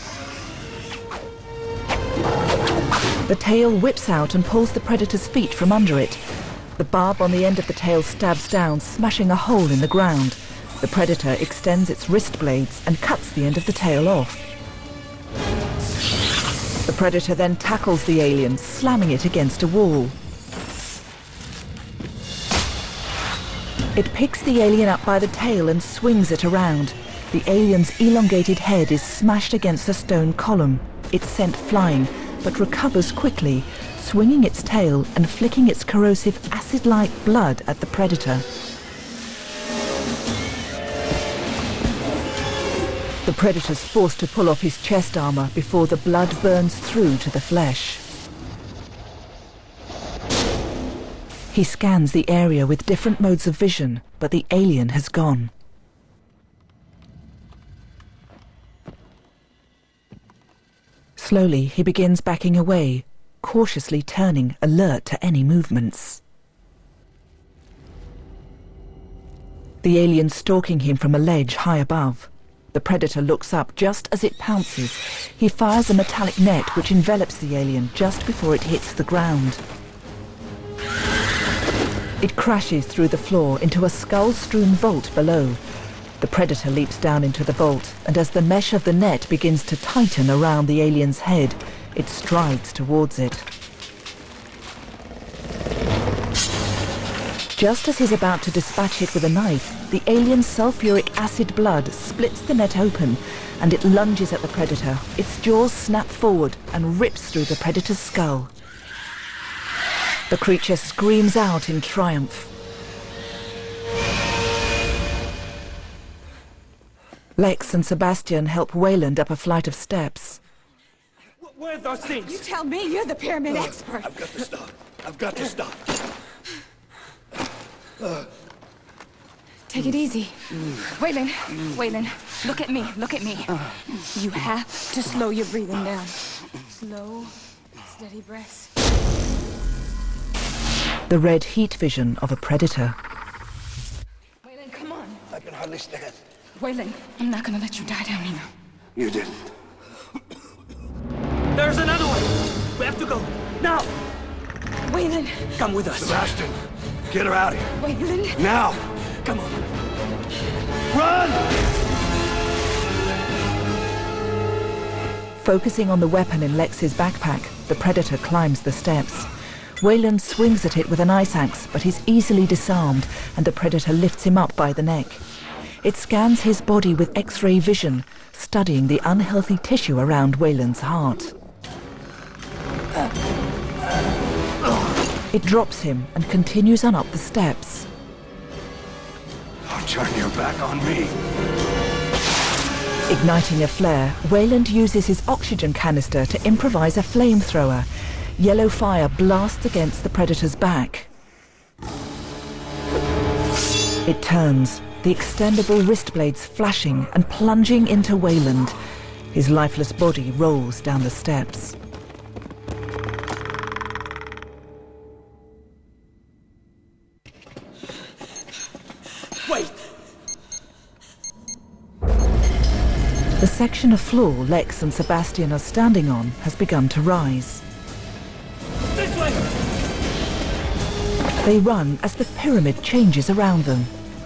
The tail whips out and pulls the predator's feet from under it. The barb on the end of the tail stabs down, smashing a hole in the ground. The predator extends its wrist blades and cuts the end of the tail off. The predator then tackles the alien, slamming it against a wall. It picks the alien up by the tail and swings it around. The alien's elongated head is smashed against a stone column. It's sent flying, but recovers quickly, swinging its tail and flicking its corrosive acid-like blood at the predator. The predator's forced to pull off his chest armor before the blood burns through to the flesh. He scans the area with different modes of vision, but the alien has gone. Slowly, he begins backing away, cautiously turning, alert to any movements. The alien stalking him from a ledge high above. The predator looks up just as it pounces. He fires a metallic net which envelops the alien just before it hits the ground. It crashes through the floor into a skull-strewn vault below. The predator leaps down into the vault, and as the mesh of the net begins to tighten around the alien's head, it strides towards it. Just as he's about to dispatch it with a knife, the alien's sulfuric acid blood splits the net open, and it lunges at the predator. Its jaws snap forward and rips through the predator's skull. The creature screams out in triumph. Lex and Sebastian help Wayland up a flight of steps. Where are those things? You tell me, you're the pyramid expert. I've got to stop. I've got to stop. Uh. Take it easy. Wayland, Wayland, look at me, look at me. You have to slow your breathing down. Slow, steady breaths. The red heat vision of a predator. Wayland, come on. I can hardly stand. Wayland, I'm not gonna let you die down here. You didn't. There's another one! We have to go! Now! Wayland! Come with us. Sebastian, get her out of here. Wayland! Now! Come on. Run! Focusing on the weapon in Lex's backpack, the Predator climbs the steps. Wayland swings at it with an ice axe, but he's easily disarmed, and the Predator lifts him up by the neck. It scans his body with X-ray vision, studying the unhealthy tissue around Wayland's heart. It drops him and continues on up the steps. Don't turn your back on me. Igniting a flare, Wayland uses his oxygen canister to improvise a flamethrower. Yellow fire blasts against the Predator's back. It turns, the extendable wrist blades flashing and plunging into Wayland. His lifeless body rolls down the steps. Wait! The section of floor Lex and Sebastian are standing on has begun to rise. This way! They run as the pyramid changes around them.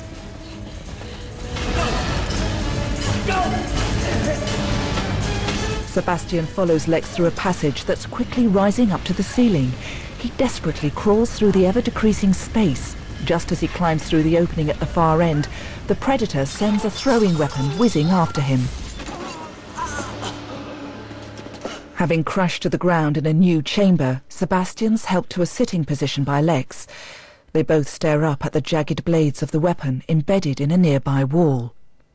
Sebastian follows Lex through a passage that's quickly rising up to the ceiling. He desperately crawls through the ever-decreasing space. Just as he climbs through the opening at the far end, the Predator sends a throwing weapon whizzing after him. Having crashed to the ground in a new chamber, Sebastian's helped to a sitting position by Lex. They both stare up at the jagged blades of the weapon embedded in a nearby wall.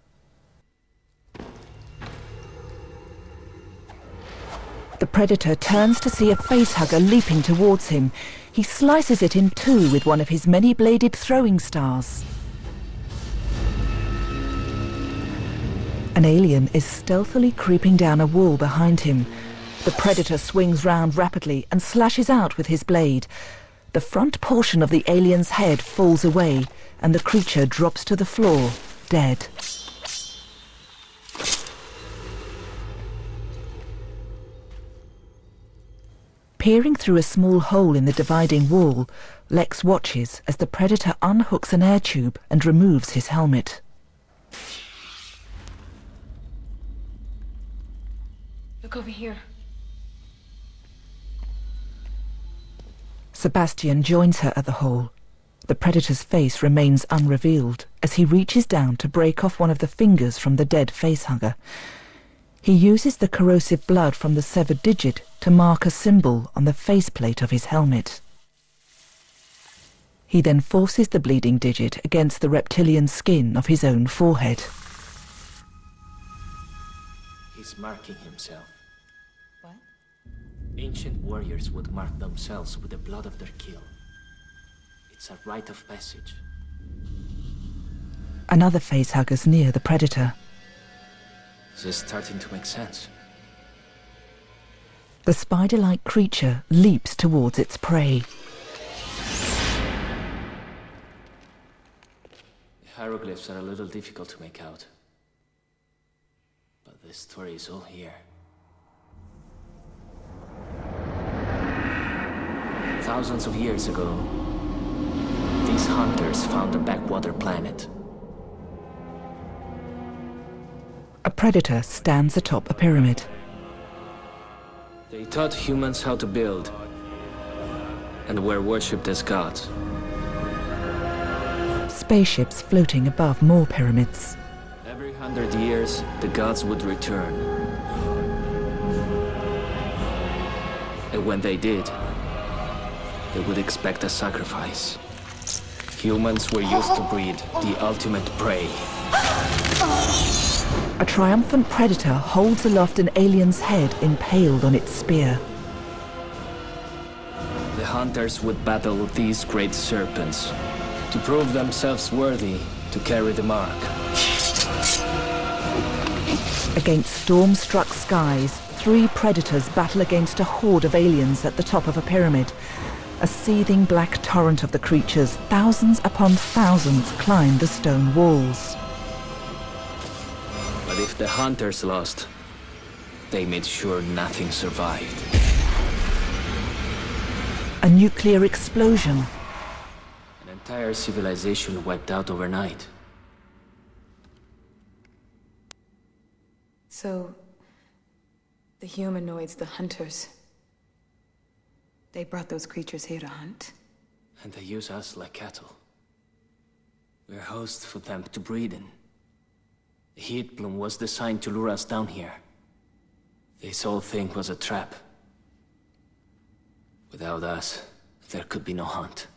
The Predator turns to see a facehugger leaping towards him. He slices it in two with one of his many-bladed throwing stars. An alien is stealthily creeping down a wall behind him. The Predator swings round rapidly and slashes out with his blade. The front portion of the alien's head falls away, and the creature drops to the floor, dead. Peering through a small hole in the dividing wall, Lex watches as the Predator unhooks an air tube and removes his helmet. Look over here. Sebastian joins her at the hole. The Predator's face remains unrevealed as he reaches down to break off one of the fingers from the dead facehugger. He uses the corrosive blood from the severed digit to mark a symbol on the faceplate of his helmet. He then forces the bleeding digit against the reptilian skin of his own forehead. He's marking himself. What? Ancient warriors would mark themselves with the blood of their kill. It's a rite of passage. Another facehugger's near the Predator. This is starting to make sense. The spider-like creature leaps towards its prey. The hieroglyphs are a little difficult to make out. But the story is all here. Thousands of years ago, these hunters found a backwater planet. A Predator stands atop a pyramid. They taught humans how to build, and were worshipped as gods. Spaceships floating above more pyramids. Every hundred years, the gods would return. And when they did, they would expect a sacrifice. Humans were used to breed the ultimate prey. A triumphant Predator holds aloft an alien's head impaled on its spear. The hunters would battle these great serpents to prove themselves worthy to carry the mark. Against storm-struck skies, three Predators battle against a horde of aliens at the top of a pyramid. A seething black torrent of the creatures, thousands upon thousands, climb the stone walls. But if the hunters lost, they made sure nothing survived. A nuclear explosion. An entire civilization wiped out overnight. So, the humanoids, the hunters, they brought those creatures here to hunt? And they use us like cattle. We're hosts for them to breed in. The heat bloom was designed to lure us down here. This whole thing was a trap. Without us, there could be no hunt.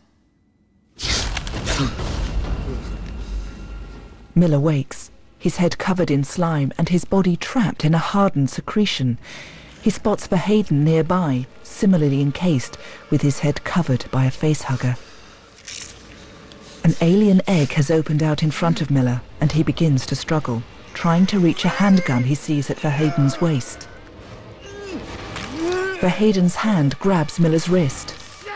Miller wakes, his head covered in slime and his body trapped in a hardened secretion. He spots Verheyden nearby, similarly encased, with his head covered by a facehugger. An alien egg has opened out in front of Miller, and he begins to struggle, trying to reach a handgun he sees at Verheyden's waist. Verheyden's hand grabs Miller's wrist.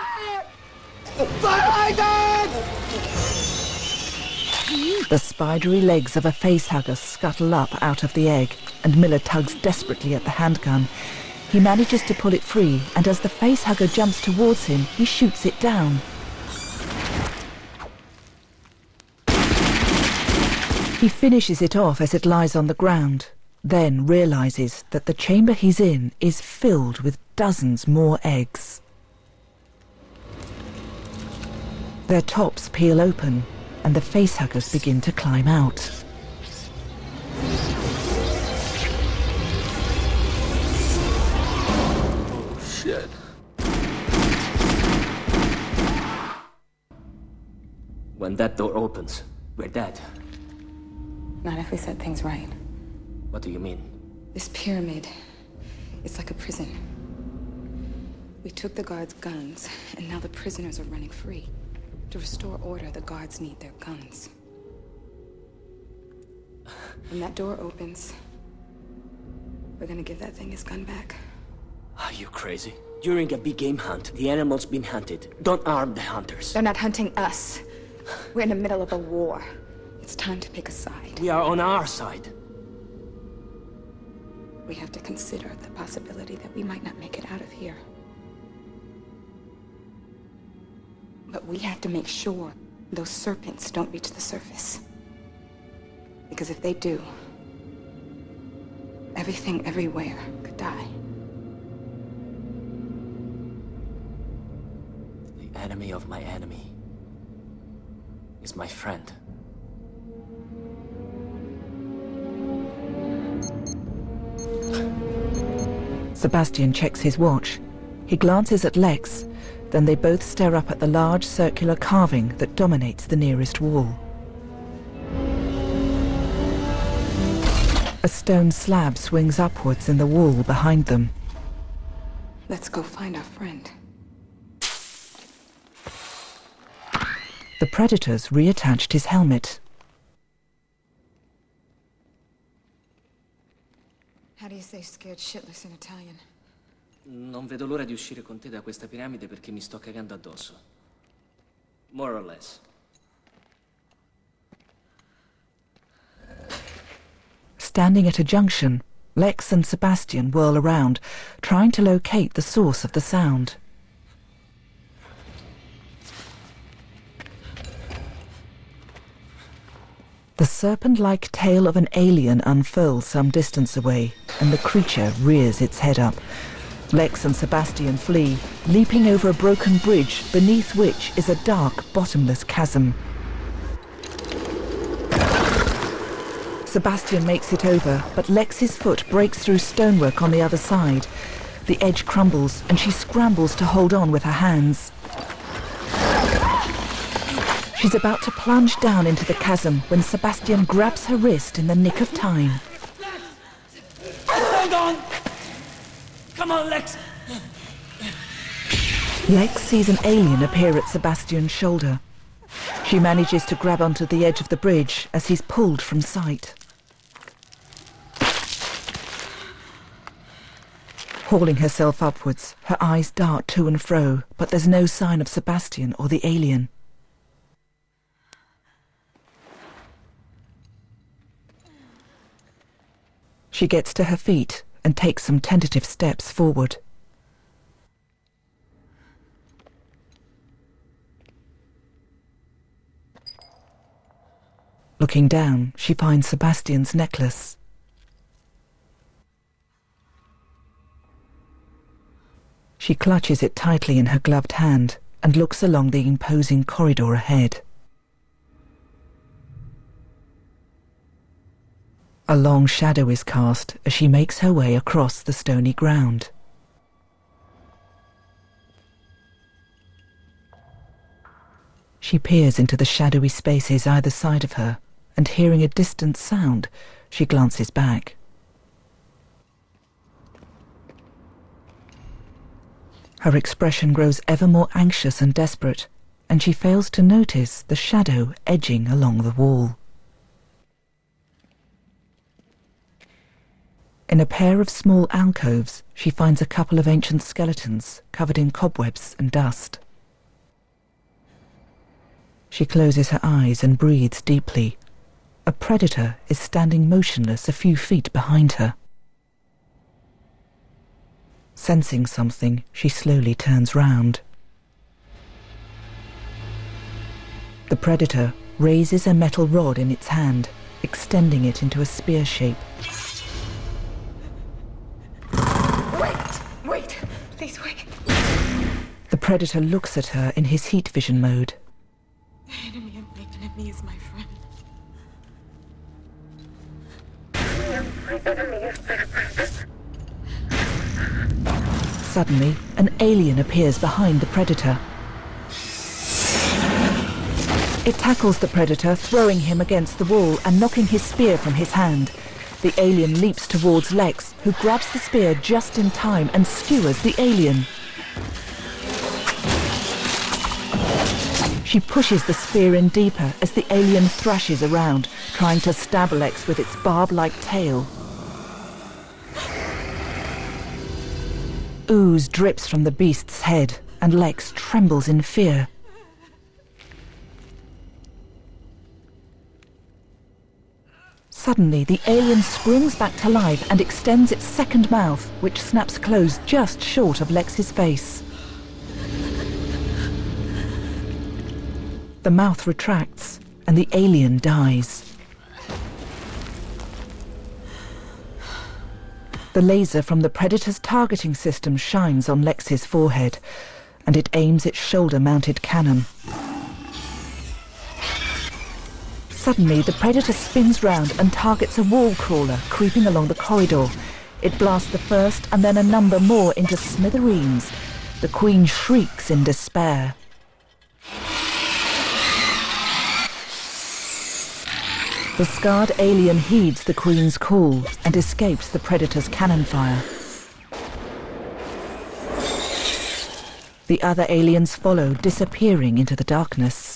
The spidery legs of a facehugger scuttle up out of the egg, and Miller tugs desperately at the handgun. He manages to pull it free, and as the facehugger jumps towards him, he shoots it down. He finishes it off as it lies on the ground, then realizes that the chamber he's in is filled with dozens more eggs. Their tops peel open, and the facehuggers begin to climb out. Oh, shit. When that door opens, we're dead. Not if we set things right. What do you mean? This pyramid, it's like a prison. We took the guards' guns, and now the prisoners are running free. To restore order, the guards need their guns. When that door opens, we're gonna give that thing his gun back. Are you crazy? During a big game hunt, the animals been hunted. Don't arm the hunters. They're not hunting us. We're in the middle of a war. It's time to pick a side. We are on our side. We have to consider the possibility that we might not make it out of here. But we have to make sure those serpents don't reach the surface. Because if they do, everything everywhere could die. The enemy of my enemy is my friend. Sebastian checks his watch. He glances at Lex, then they both stare up at the large circular carving that dominates the nearest wall. A stone slab swings upwards in the wall behind them. Let's go find our friend. The predators reattached his helmet. How do you say scared shitless in Italian? Non vedo l'ora di uscire con te da questa piramide perché mi sto cagando addosso. More or less. Standing at a junction, Lex and Sebastian whirl around, trying to locate the source of the sound. The serpent-like tail of an alien unfurls some distance away, and the creature rears its head up. Lex and Sebastian flee, leaping over a broken bridge beneath which is a dark, bottomless chasm. Sebastian makes it over, but Lex's foot breaks through stonework on the other side. The edge crumbles, and she scrambles to hold on with her hands. She's about to plunge down into the chasm when Sebastian grabs her wrist in the nick of time. Hold on! Come on, Lex! Lex sees an alien appear at Sebastian's shoulder. She manages to grab onto the edge of the bridge as he's pulled from sight. Hauling herself upwards, her eyes dart to and fro, but there's no sign of Sebastian or the alien. She gets to her feet and takes some tentative steps forward. Looking down, she finds Sebastian's necklace. She clutches it tightly in her gloved hand and looks along the imposing corridor ahead. A long shadow is cast as she makes her way across the stony ground. She peers into the shadowy spaces either side of her, and hearing a distant sound, she glances back. Her expression grows ever more anxious and desperate, and she fails to notice the shadow edging along the wall. In a pair of small alcoves, she finds a couple of ancient skeletons covered in cobwebs and dust. She closes her eyes and breathes deeply. A predator is standing motionless a few feet behind her. Sensing something, she slowly turns round. The predator raises a metal rod in its hand, extending it into a spear shape. Wait! Wait! Please wait. The predator looks at her in his heat vision mode. The enemy of my enemy is my friend. Suddenly, an alien appears behind the predator. It tackles the predator, throwing him against the wall and knocking his spear from his hand. The alien leaps towards Lex, who grabs the spear just in time and skewers the alien. She pushes the spear in deeper as the alien thrashes around, trying to stab Lex with its barb-like tail. Ooze drips from the beast's head, and Lex trembles in fear. Suddenly, the alien springs back to life and extends its second mouth, which snaps closed just short of Lex's face. The mouth retracts, and the alien dies. The laser from the predator's targeting system shines on Lex's forehead, and it aims its shoulder-mounted cannon. Suddenly, the predator spins round and targets a wall crawler creeping along the corridor. It blasts the first and then a number more into smithereens. The Queen shrieks in despair. The scarred alien heeds the Queen's call and escapes the predator's cannon fire. The other aliens follow, disappearing into the darkness.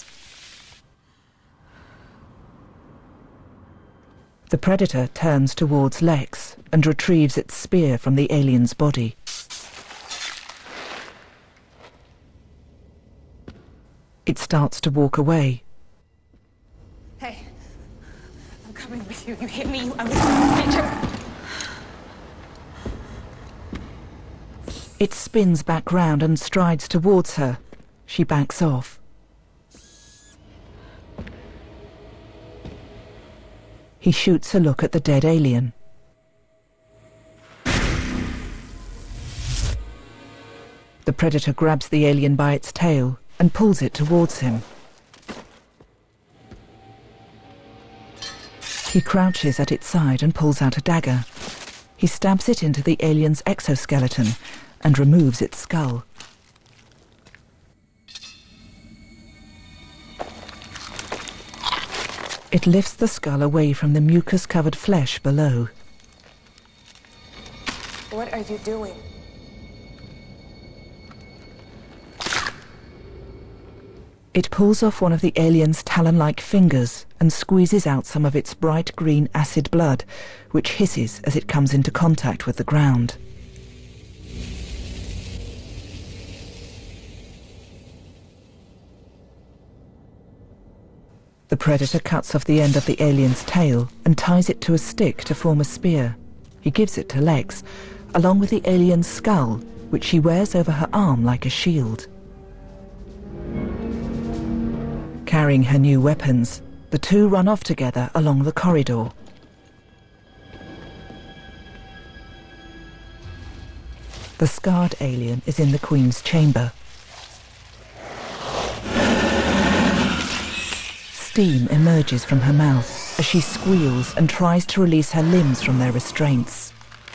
The predator turns towards Lex and retrieves its spear from the alien's body. It starts to walk away. Hey, I'm coming with you. You hit me, you ugly creature. It spins back round and strides towards her. She backs off. He shoots a look at the dead alien. The predator grabs the alien by its tail and pulls it towards him. He crouches at its side and pulls out a dagger. He stabs it into the alien's exoskeleton and removes its skull. It lifts the skull away from the mucus-covered flesh below. What are you doing? It pulls off one of the alien's talon-like fingers and squeezes out some of its bright green acid blood, which hisses as it comes into contact with the ground. The predator cuts off the end of the alien's tail and ties it to a stick to form a spear. He gives it to Lex, along with the alien's skull, which she wears over her arm like a shield. Carrying her new weapons, The two run off together along the corridor. The scarred alien is in the Queen's chamber. Steam emerges from her mouth as she squeals and tries to release her limbs from their restraints.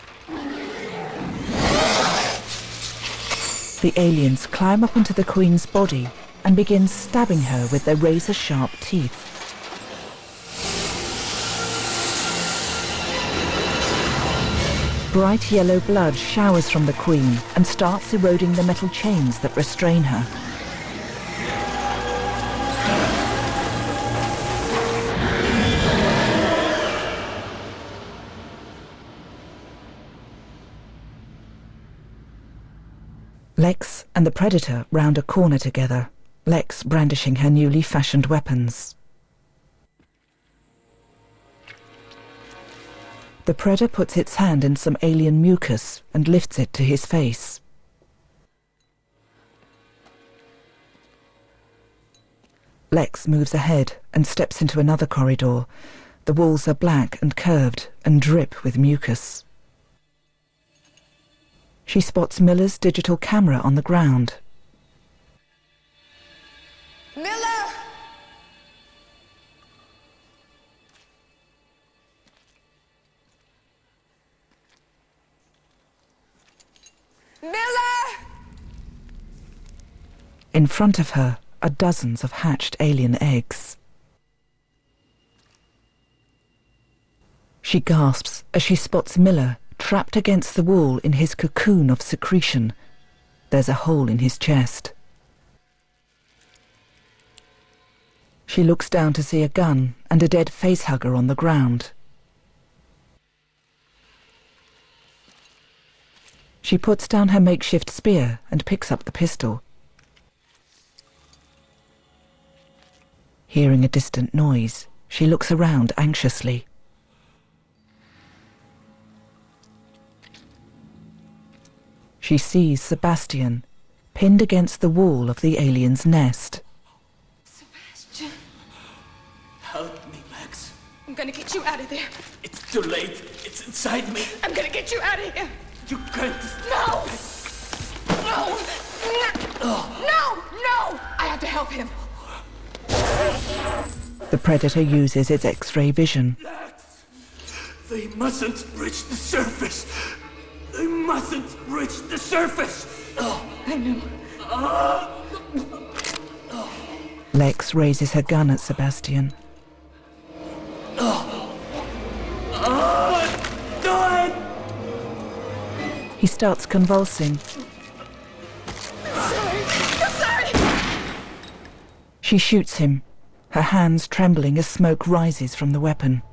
The aliens climb up into the Queen's body and begin stabbing her with their razor-sharp teeth. Bright yellow blood showers from the Queen and starts eroding the metal chains that restrain her. Lex and the Predator round a corner together, Lex brandishing her newly fashioned weapons. The Predator puts its hand in some alien mucus and lifts it to his face. Lex moves ahead and steps into another corridor. The walls are black and curved and drip with mucus. She spots Miller's digital camera on the ground. Miller! Miller! In front of her are dozens of hatched alien eggs. She gasps as she spots Miller trapped against the wall in his cocoon of secretion. There's a hole in his chest. She looks down to see a gun and a dead facehugger on the ground. She puts down her makeshift spear and picks up the pistol. Hearing a distant noise, she looks around anxiously. She sees Sebastian, pinned against the wall of the alien's nest. Sebastian. Help me, Lex. I'm gonna get you out of there. It's too late. It's inside me. I'm gonna get you out of here. You can't. No! No! No! No! No! I have to help him. The Predator uses its X-ray vision. Lex! They mustn't reach the surface. They mustn't reach the surface. Oh. I know. Oh. Lex raises her gun at Sebastian. Oh. Oh. Do it! He starts convulsing. I'm sorry. I'm sorry. She shoots him, her hands trembling as smoke rises from the weapon.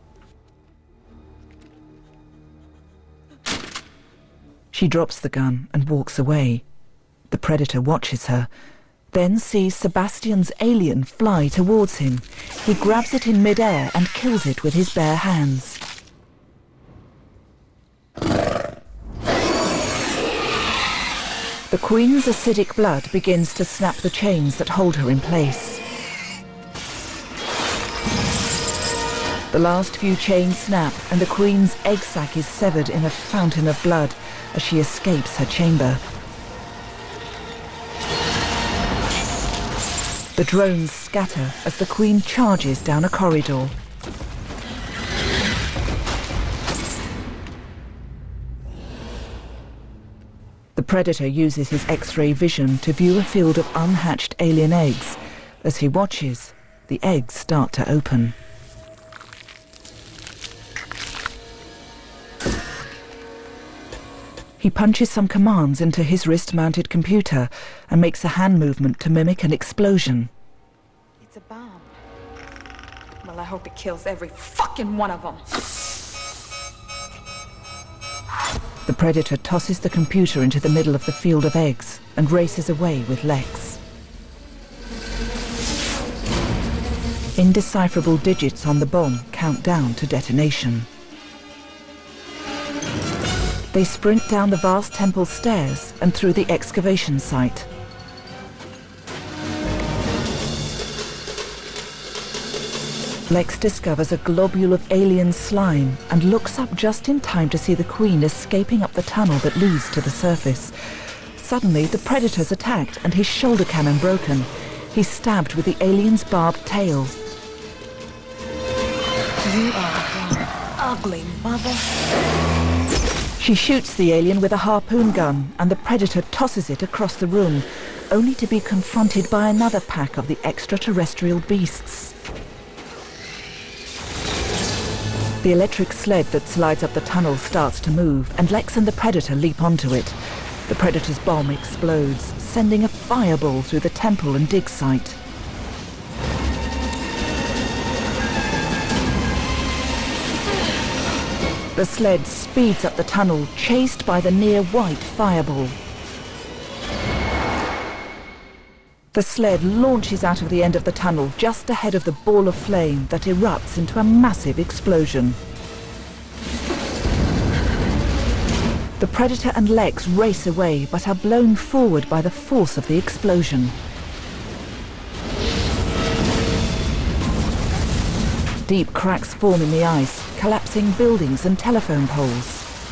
She drops the gun and walks away. The Predator watches her, then sees Sebastian's alien fly towards him. He grabs it in midair and kills it with his bare hands. The Queen's acidic blood begins to snap the chains that hold her in place. The last few chains snap and the Queen's egg sac is severed in a fountain of blood as she escapes her chamber. The drones scatter as the Queen charges down a corridor. The Predator uses his X-ray vision to view a field of unhatched alien eggs. As he watches, the eggs start to open. He punches some commands into his wrist-mounted computer and makes a hand movement to mimic an explosion. It's a bomb. Well, I hope it kills every fucking one of them. The Predator tosses the computer into the middle of the field of eggs and races away with Lex. Indecipherable digits on the bomb count down to detonation. They sprint down the vast temple stairs and through the excavation site. Lex discovers a globule of alien slime and looks up just in time to see the Queen escaping up the tunnel that leads to the surface. Suddenly, the Predator's attacked and his shoulder cannon broken. He's stabbed with the alien's barbed tail. You are one ugly mother. She shoots the alien with a harpoon gun, and the Predator tosses it across the room, only to be confronted by another pack of the extraterrestrial beasts. The electric sled that slides up the tunnel starts to move, and Lex and the Predator leap onto it. The Predator's bomb explodes, sending a fireball through the temple and dig site. The sled speeds up the tunnel, chased by the near-white fireball. The sled launches out of the end of the tunnel just ahead of the ball of flame that erupts into a massive explosion. The Predator and Lex race away, but are blown forward by the force of the explosion. Deep cracks form in the ice, collapsing buildings and telephone poles.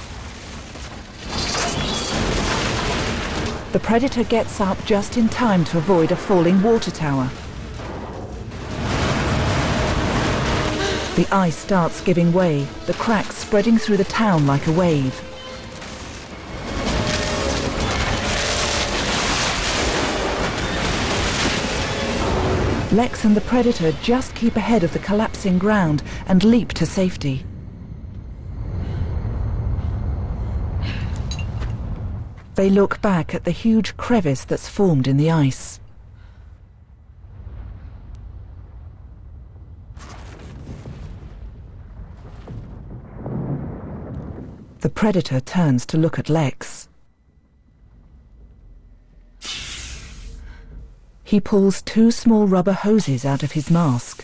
The Predator gets up just in time to avoid a falling water tower. The ice starts giving way, the cracks spreading through the town like a wave. Lex and the Predator just keep ahead of the collapsing ground and leap to safety. They look back at the huge crevice that's formed in the ice. The Predator turns to look at Lex. He pulls two small rubber hoses out of his mask.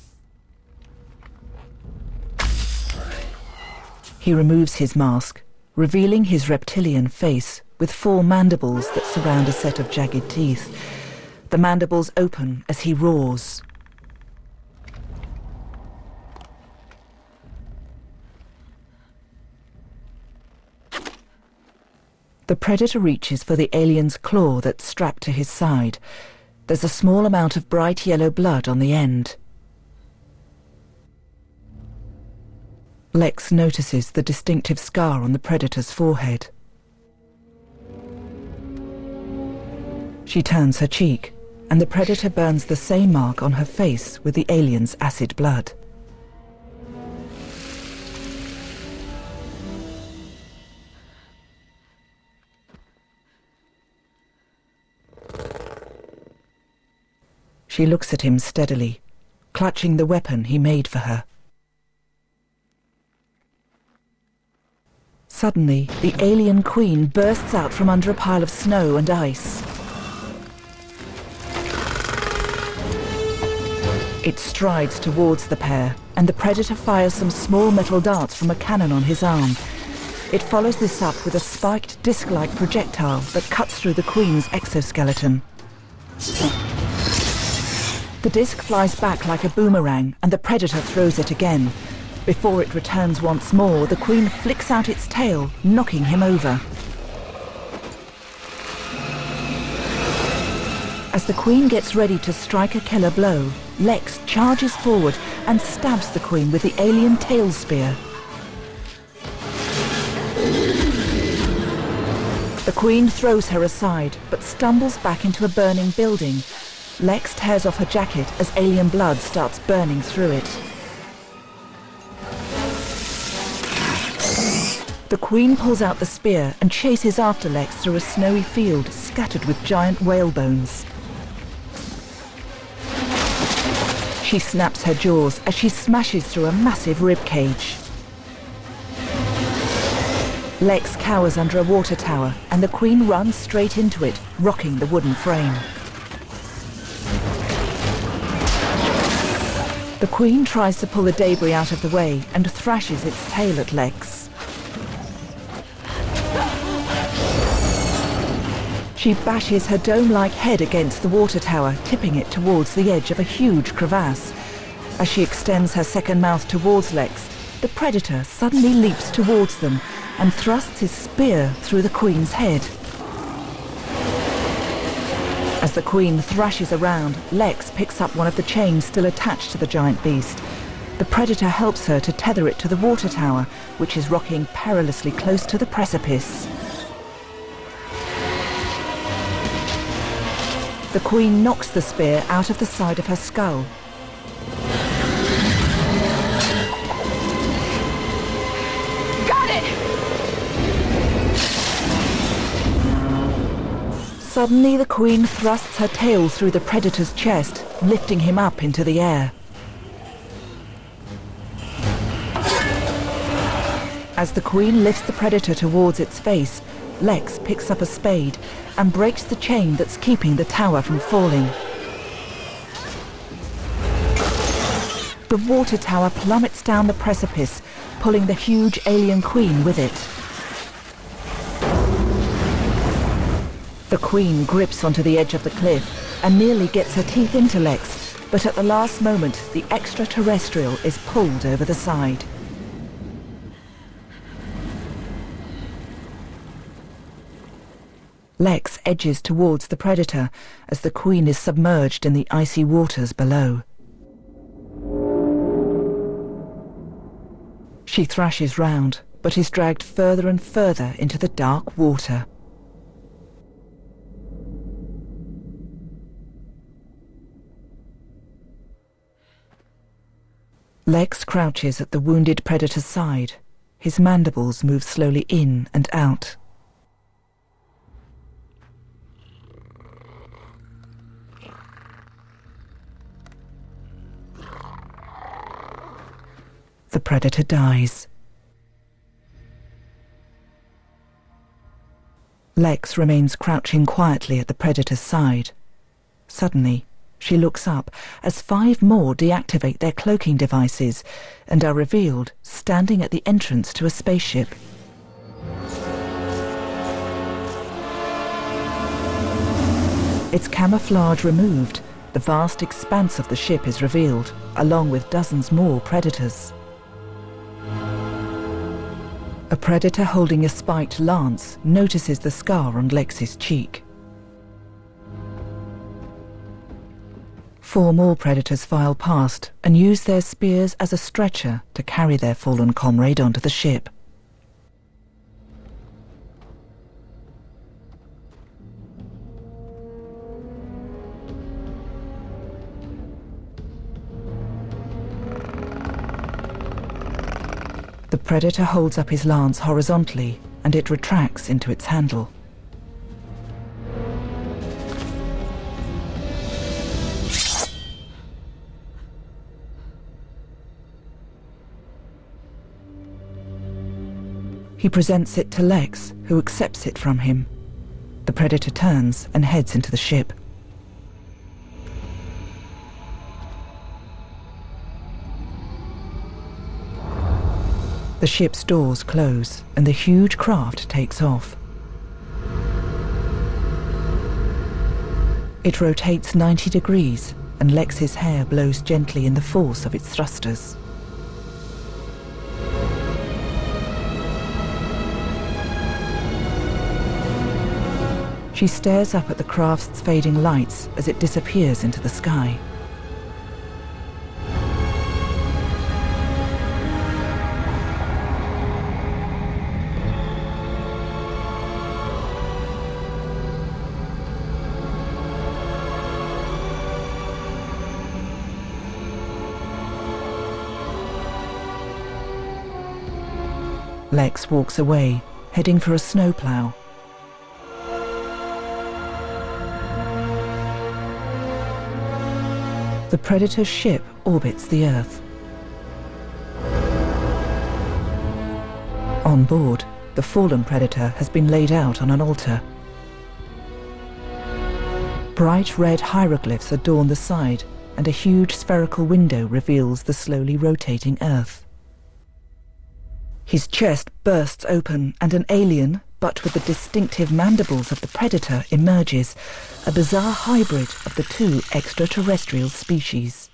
He removes his mask, revealing his reptilian face with four mandibles that surround a set of jagged teeth. The mandibles open as he roars. The Predator reaches for the alien's claw that's strapped to his side. There's a small amount of bright yellow blood on the end. Lex notices the distinctive scar on the Predator's forehead. She turns her cheek, and the Predator burns the same mark on her face with the alien's acid blood. She looks at him steadily, clutching the weapon he made for her. Suddenly, the alien Queen bursts out from under a pile of snow and ice. It strides towards the pair, and the Predator fires some small metal darts from a cannon on his arm. It follows this up with a spiked disc-like projectile that cuts through the Queen's exoskeleton. The disc flies back like a boomerang, and the Predator throws it again. Before it returns once more, the Queen flicks out its tail, knocking him over. As the Queen gets ready to strike a killer blow, Lex charges forward and stabs the Queen with the alien tail spear. The Queen throws her aside, but stumbles back into a burning building. Lex tears off her jacket as alien blood starts burning through it. The Queen pulls out the spear and chases after Lex through a snowy field scattered with giant whale bones. She snaps her jaws as she smashes through a massive rib cage. Lex cowers under a water tower, and the Queen runs straight into it, rocking the wooden frame. The Queen tries to pull the debris out of the way and thrashes its tail at Lex. She bashes her dome-like head against the water tower, tipping it towards the edge of a huge crevasse. As she extends her second mouth towards Lex, the Predator suddenly leaps towards them and thrusts his spear through the Queen's head. As the Queen thrashes around, Lex picks up one of the chains still attached to the giant beast. The Predator helps her to tether it to the water tower, which is rocking perilously close to the precipice. The Queen knocks the spear out of the side of her skull. Got it! Suddenly, the Queen thrusts her tail through the Predator's chest, lifting him up into the air. As the Queen lifts the Predator towards its face, Lex picks up a spade and breaks the chain that's keeping the tower from falling. The water tower plummets down the precipice, pulling the huge alien Queen with it. The Queen grips onto the edge of the cliff and nearly gets her teeth into Lex, but at the last moment, the extraterrestrial is pulled over the side. Lex edges towards the Predator as the Queen is submerged in the icy waters below. She thrashes round, but is dragged further and further into the dark water. Lex crouches at the wounded Predator's side. His mandibles move slowly in and out. The Predator dies. Lex remains crouching quietly at the Predator's side. Suddenly, she looks up as five more deactivate their cloaking devices and are revealed standing at the entrance to a spaceship. Its camouflage removed, the vast expanse of the ship is revealed, along with dozens more Predators. A Predator holding a spiked lance notices the scar on Lex's cheek. Four more Predators file past and use their spears as a stretcher to carry their fallen comrade onto the ship. The Predator holds up his lance horizontally, and it retracts into its handle. He presents it to Lex, who accepts it from him. The Predator turns and heads into the ship. The ship's doors close, and the huge craft takes off. It rotates ninety degrees, and Lex's hair blows gently in the force of its thrusters. She stares up at the craft's fading lights as it disappears into the sky. Lex walks away, heading for a snowplow. The Predator's ship orbits the Earth. On board, the fallen Predator has been laid out on an altar. Bright red hieroglyphs adorn the side, and a huge spherical window reveals the slowly rotating Earth. His chest bursts open, and an alien, but with the distinctive mandibles of the Predator, emerges, a bizarre hybrid of the two extraterrestrial species.